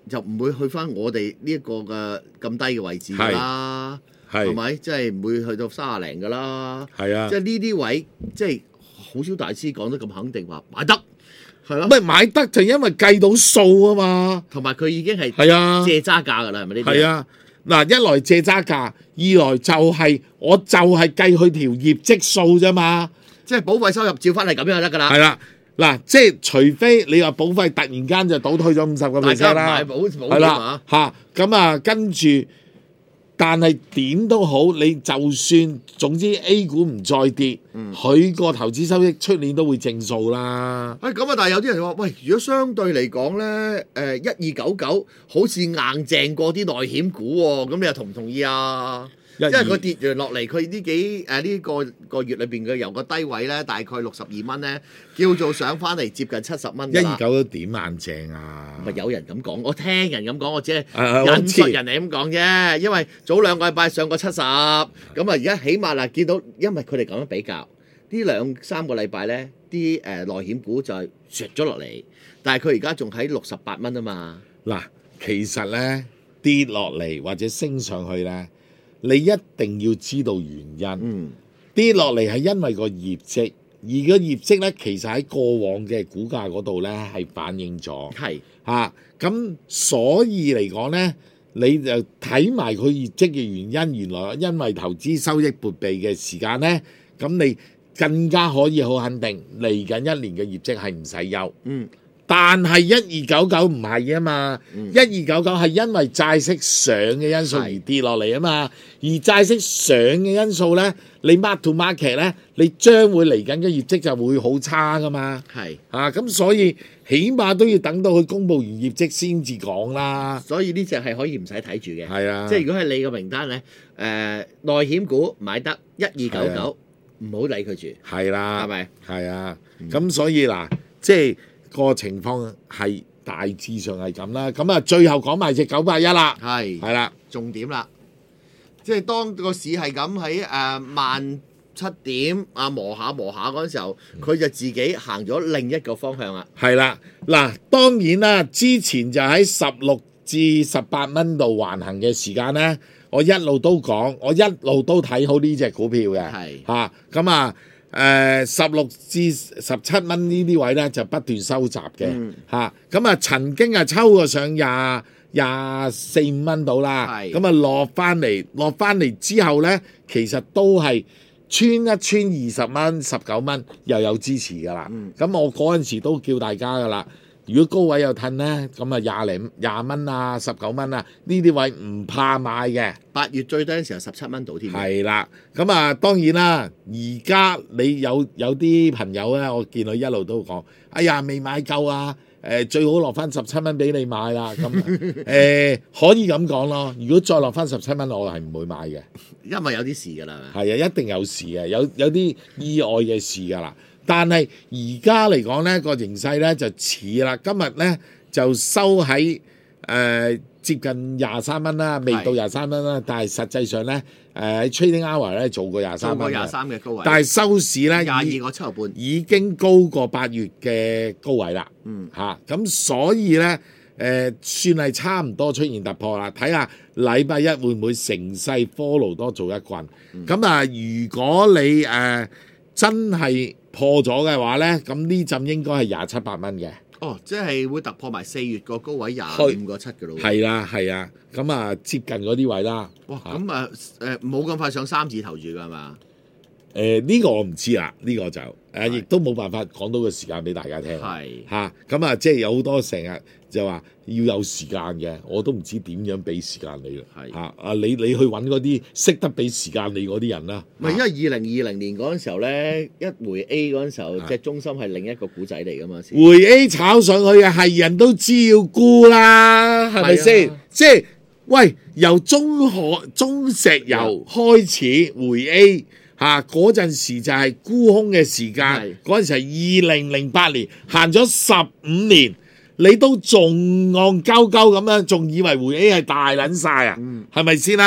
就唔會去翻我哋呢一個嘅咁低嘅位置㗎啦，係咪？即係唔會去到三廿零㗎啦， 係啊， 即係呢啲位即係好少大師講得咁肯定話買得。係咯， 唔係買得就因為計到數啊嘛， 同埋佢已經係係啊借揸價㗎啦，係咪呢啲？ 係啊，嗱一來借揸價，二來就係、是、我就係計佢條業績數啫嘛， 即係保費收入照翻係咁樣就得㗎啦。 係啦，嗱即係除非你話保費突然間就倒退咗五十個 percent 啦， 大家唔買保保係啦嚇，咁啊跟住。但係點都好，你就算總之 A 股唔再跌，佢個、嗯、投資收益出年都會正數啦。 誒咁啊！但係有啲人話：喂，如果相對嚟講咧，誒一二九九好似硬淨過啲內險股喎、哦，咁你又同唔同意啊？因為佢跌完落嚟，佢呢幾誒呢、呃這個個月裏邊嘅由個低位咧，大概六十二蚊咧，叫做上翻嚟接近七十蚊。 一二九都點硬淨啊？ 咪有人咁講，我聽人咁講，我只係引述人哋咁講啫。因為早兩個禮拜上過七十，咁啊而家起碼嗱見到，因為佢哋咁樣比較，呢兩三個禮拜咧，啲誒內險股就係跌咗落嚟，但係佢而家仲喺六十八蚊啊嘛。 嗱，其實咧跌落嚟或者升上去咧。你一定要知道原因，嗯、跌落嚟係因為個業績，而個業績咧其實喺過往嘅股價嗰度咧係反映咗，係嚇咁，所以嚟講咧，你就睇埋佢業績嘅原因，原來因為投資收益撥備嘅時間咧，咁你更加可以好肯定嚟緊一年嘅業績係唔使憂。嗯。但係一二九九唔係啊嘛，一二九九係因為債息上嘅因素而跌落嚟啊嘛，而債息上嘅因素咧，你 mark to market 咧，你將會嚟緊嘅業績就會好差噶嘛，係啊，咁所以起碼都要等到佢公佈完業績先至講啦。 所以呢隻係可以唔使睇住嘅， 係啊， 即係如果係你個名單咧，誒、呃、內險股買得一二九九，唔好理佢住， 係啦， 係咪？ 係啊，咁、嗯、所以嗱，即係。個情況係大致上係咁啦，咁啊最後講埋隻九八一啦，係係啦， 重點啦，即係當個市係咁喺誒萬七點啊磨下磨下嗰陣時候，佢就自己行咗另一個方向啦。 係啦，嗱當然啦，之前就喺十六至十八蚊度橫行嘅時間咧，我一路都講，我一路都睇好呢隻股票嘅，係嚇咁啊。誒十六至十七蚊呢啲位咧就不斷收集嘅嚇，咁、嗯、啊曾經啊抽過上廿廿四五蚊到啦，咁啊落翻嚟落翻嚟之後咧，其實都係穿一穿二十蚊十九蚊又有支持噶啦，咁、嗯、我嗰陣時都叫大家噶啦。如果高位又褪咧，咁啊廿零廿蚊啊，十九蚊啊，呢啲位唔怕買嘅。 八月最低嘅時候十七蚊到添。 係啦，咁啊當然啦，而家你有有啲朋友咧，我見佢一路都講，哎呀未買夠啊，誒、呃、最好落翻十七蚊俾你買啦。咁誒、呃、可以咁講咯。如果再落翻十七蚊，我係唔會買嘅， 因為有啲事㗎啦。 係啊，一定有事嘅，有有啲意外嘅事㗎啦。但係而家嚟講咧，個形勢咧就似啦，今日咧就收喺誒、呃、接近廿三蚊啦，未到廿三蚊啦，但係實際上咧誒喺 trading hour 咧做過廿三蚊，做過廿三嘅高位，但係收市咧廿二個七毫半，已經高過八月嘅高位啦。嗯，嚇咁、啊、所以咧誒、呃、算係差唔多出現突破啦。睇下禮拜一會唔會乘勢 follow 多做一棍？咁、嗯、啊，如果你誒、呃、真係破咗嘅話咧，咁呢陣應該係廿七八蚊嘅。 哦，即係會突破埋四月個高位廿五個七嘅咯。 係啦，係啊，咁啊接近嗰啲位啦。 哇，咁啊誒冇咁快上三字頭住㗎係嘛？ 誒、呃、呢、這個我唔知啦，呢、這個就誒亦都冇辦法講到個時間俾大家聽。係嚇，咁啊即係有好多成日就話要有時間嘅，我都唔知點樣俾時間你啦。係嚇啊！你你去揾嗰啲識得俾時間你嗰啲人啦。 唔係因為二零二零年嗰陣時候咧，一回 A 嗰陣時候，隻中心係另一個古仔嚟㗎嘛。 回 A 炒上去嘅係人都知要沽啦，係咪先？即係喂，由中學中石油開始回 A。啊！嗰陣時就係沽空嘅時間，嗰陣時係二零零八年，行咗十五年，你都仲戇鳩鳩咁樣，仲以為回 A 係大撚晒啊？係咪先啦？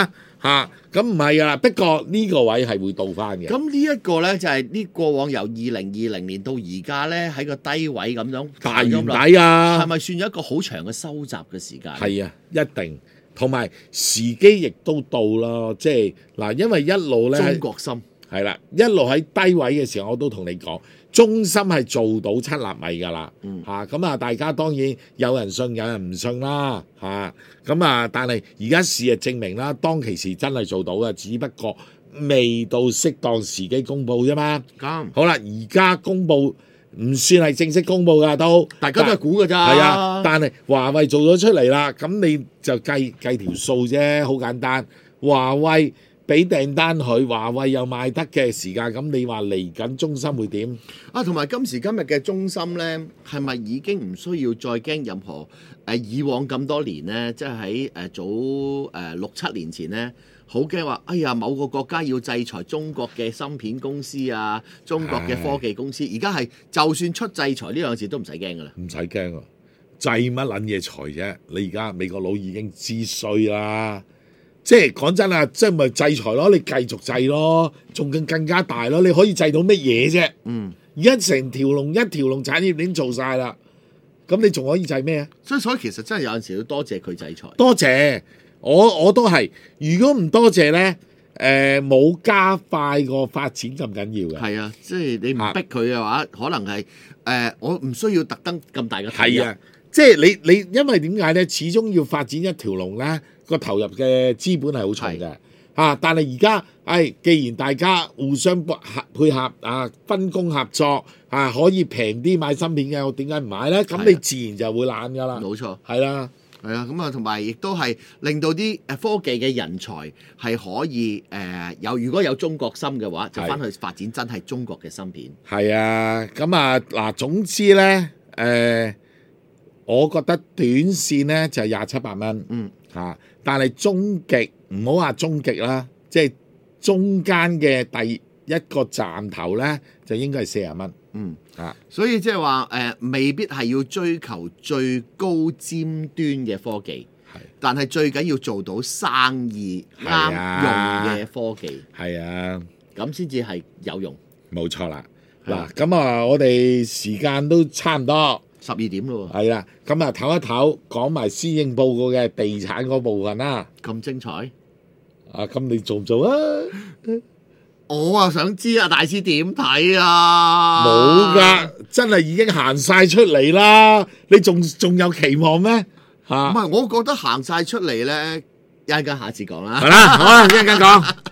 嚇，咁唔係啊，不過呢個位係會到翻嘅。 咁呢一個咧就係呢過往由二零二零年到而家咧喺個低位咁樣大圓底啊， 係咪算咗一個好長嘅收集嘅時間？ 係啊，一定。同埋時機亦都到咯，即係嗱，因為一路咧中國芯係啦，一路喺低位嘅時候，我都同你講，中芯係做到七納米㗎啦，嚇咁、嗯、啊！大家當然有人信，有人唔信啦，嚇咁啊！但係而家事實證明啦，當其時真係做到嘅，只不過未到適當時機公佈啫嘛。咁、嗯、好啦，而家公佈。唔算係正式公佈㗎，都大家都係估㗎咋。 係啊，但係華為做咗出嚟啦，咁你就計計條數啫，好簡單。華為俾訂單佢，華為又賣得嘅時間，咁你話嚟緊中芯會點？ 啊，同埋今時今日嘅中芯咧，係咪已經唔需要再驚任何誒、呃、以往咁多年咧，即係喺誒早誒、呃、六七年前咧？好驚話，哎呀，某個國家要制裁中國嘅芯片公司啊，中國嘅科技公司。而家係就算出制裁呢兩個字都唔使驚噶啦， 唔使驚啊！制乜撚嘢裁啫？你而家美國佬已經知衰啦，即係講真啊，即係咪制裁咯？你繼續制咯，仲更更加大咯。你可以制到乜嘢啫？嗯，而家成條龍一條龍產業鏈做晒啦，咁你仲可以制咩啊？ 所以所以其實真係有陣時要多謝佢制裁， 多謝。我我都係，如果唔多謝咧，誒、呃、冇加快個發展咁緊要嘅。 係啊，即係你唔逼佢嘅話，啊、可能係誒、呃、我唔需要特登咁大嘅投入。 係啊，即係你你因為點解咧？始終要發展一條龍咧，個投入嘅資本係好重嘅嚇、啊。但係而家誒，既然大家互相配合配合啊，分工合作啊，可以平啲買芯片嘅，我點解唔買咧？咁你自然就會懶噶啦。 冇錯， 係啦。 係啊，咁啊，同埋亦都係令到啲誒科技嘅人才係可以誒、呃、有，如果有中國芯嘅話，就翻去發展真係中國嘅芯片。係啊，咁啊嗱，總之咧誒、呃，我覺得短線咧就係廿七八蚊，嗯嚇、啊，但係終極唔好話終極啦，即係中間嘅第一個站頭咧就應該係四十蚊。嗯啊， 所以即係話誒，未必係要追求最高尖端嘅科技，係，但係最緊要做到生意啱、啊、用嘅科技，係啊，咁先至係有用。 冇錯啦。嗱，咁啊，我哋時間都差唔多十二點咯喎。 係啦，咁啊，唞一唞，講埋施政報告嘅地產嗰部分啦。 咁精彩啊！咁你做唔做啊？ 我啊想知啊，大師點睇啊？ 冇㗎，真係已經行晒出嚟啦！你仲仲有期望咩？嚇！ 唔係，我覺得行晒出嚟咧，一陣間下次講啦。 係啦，好啦，一陣間講。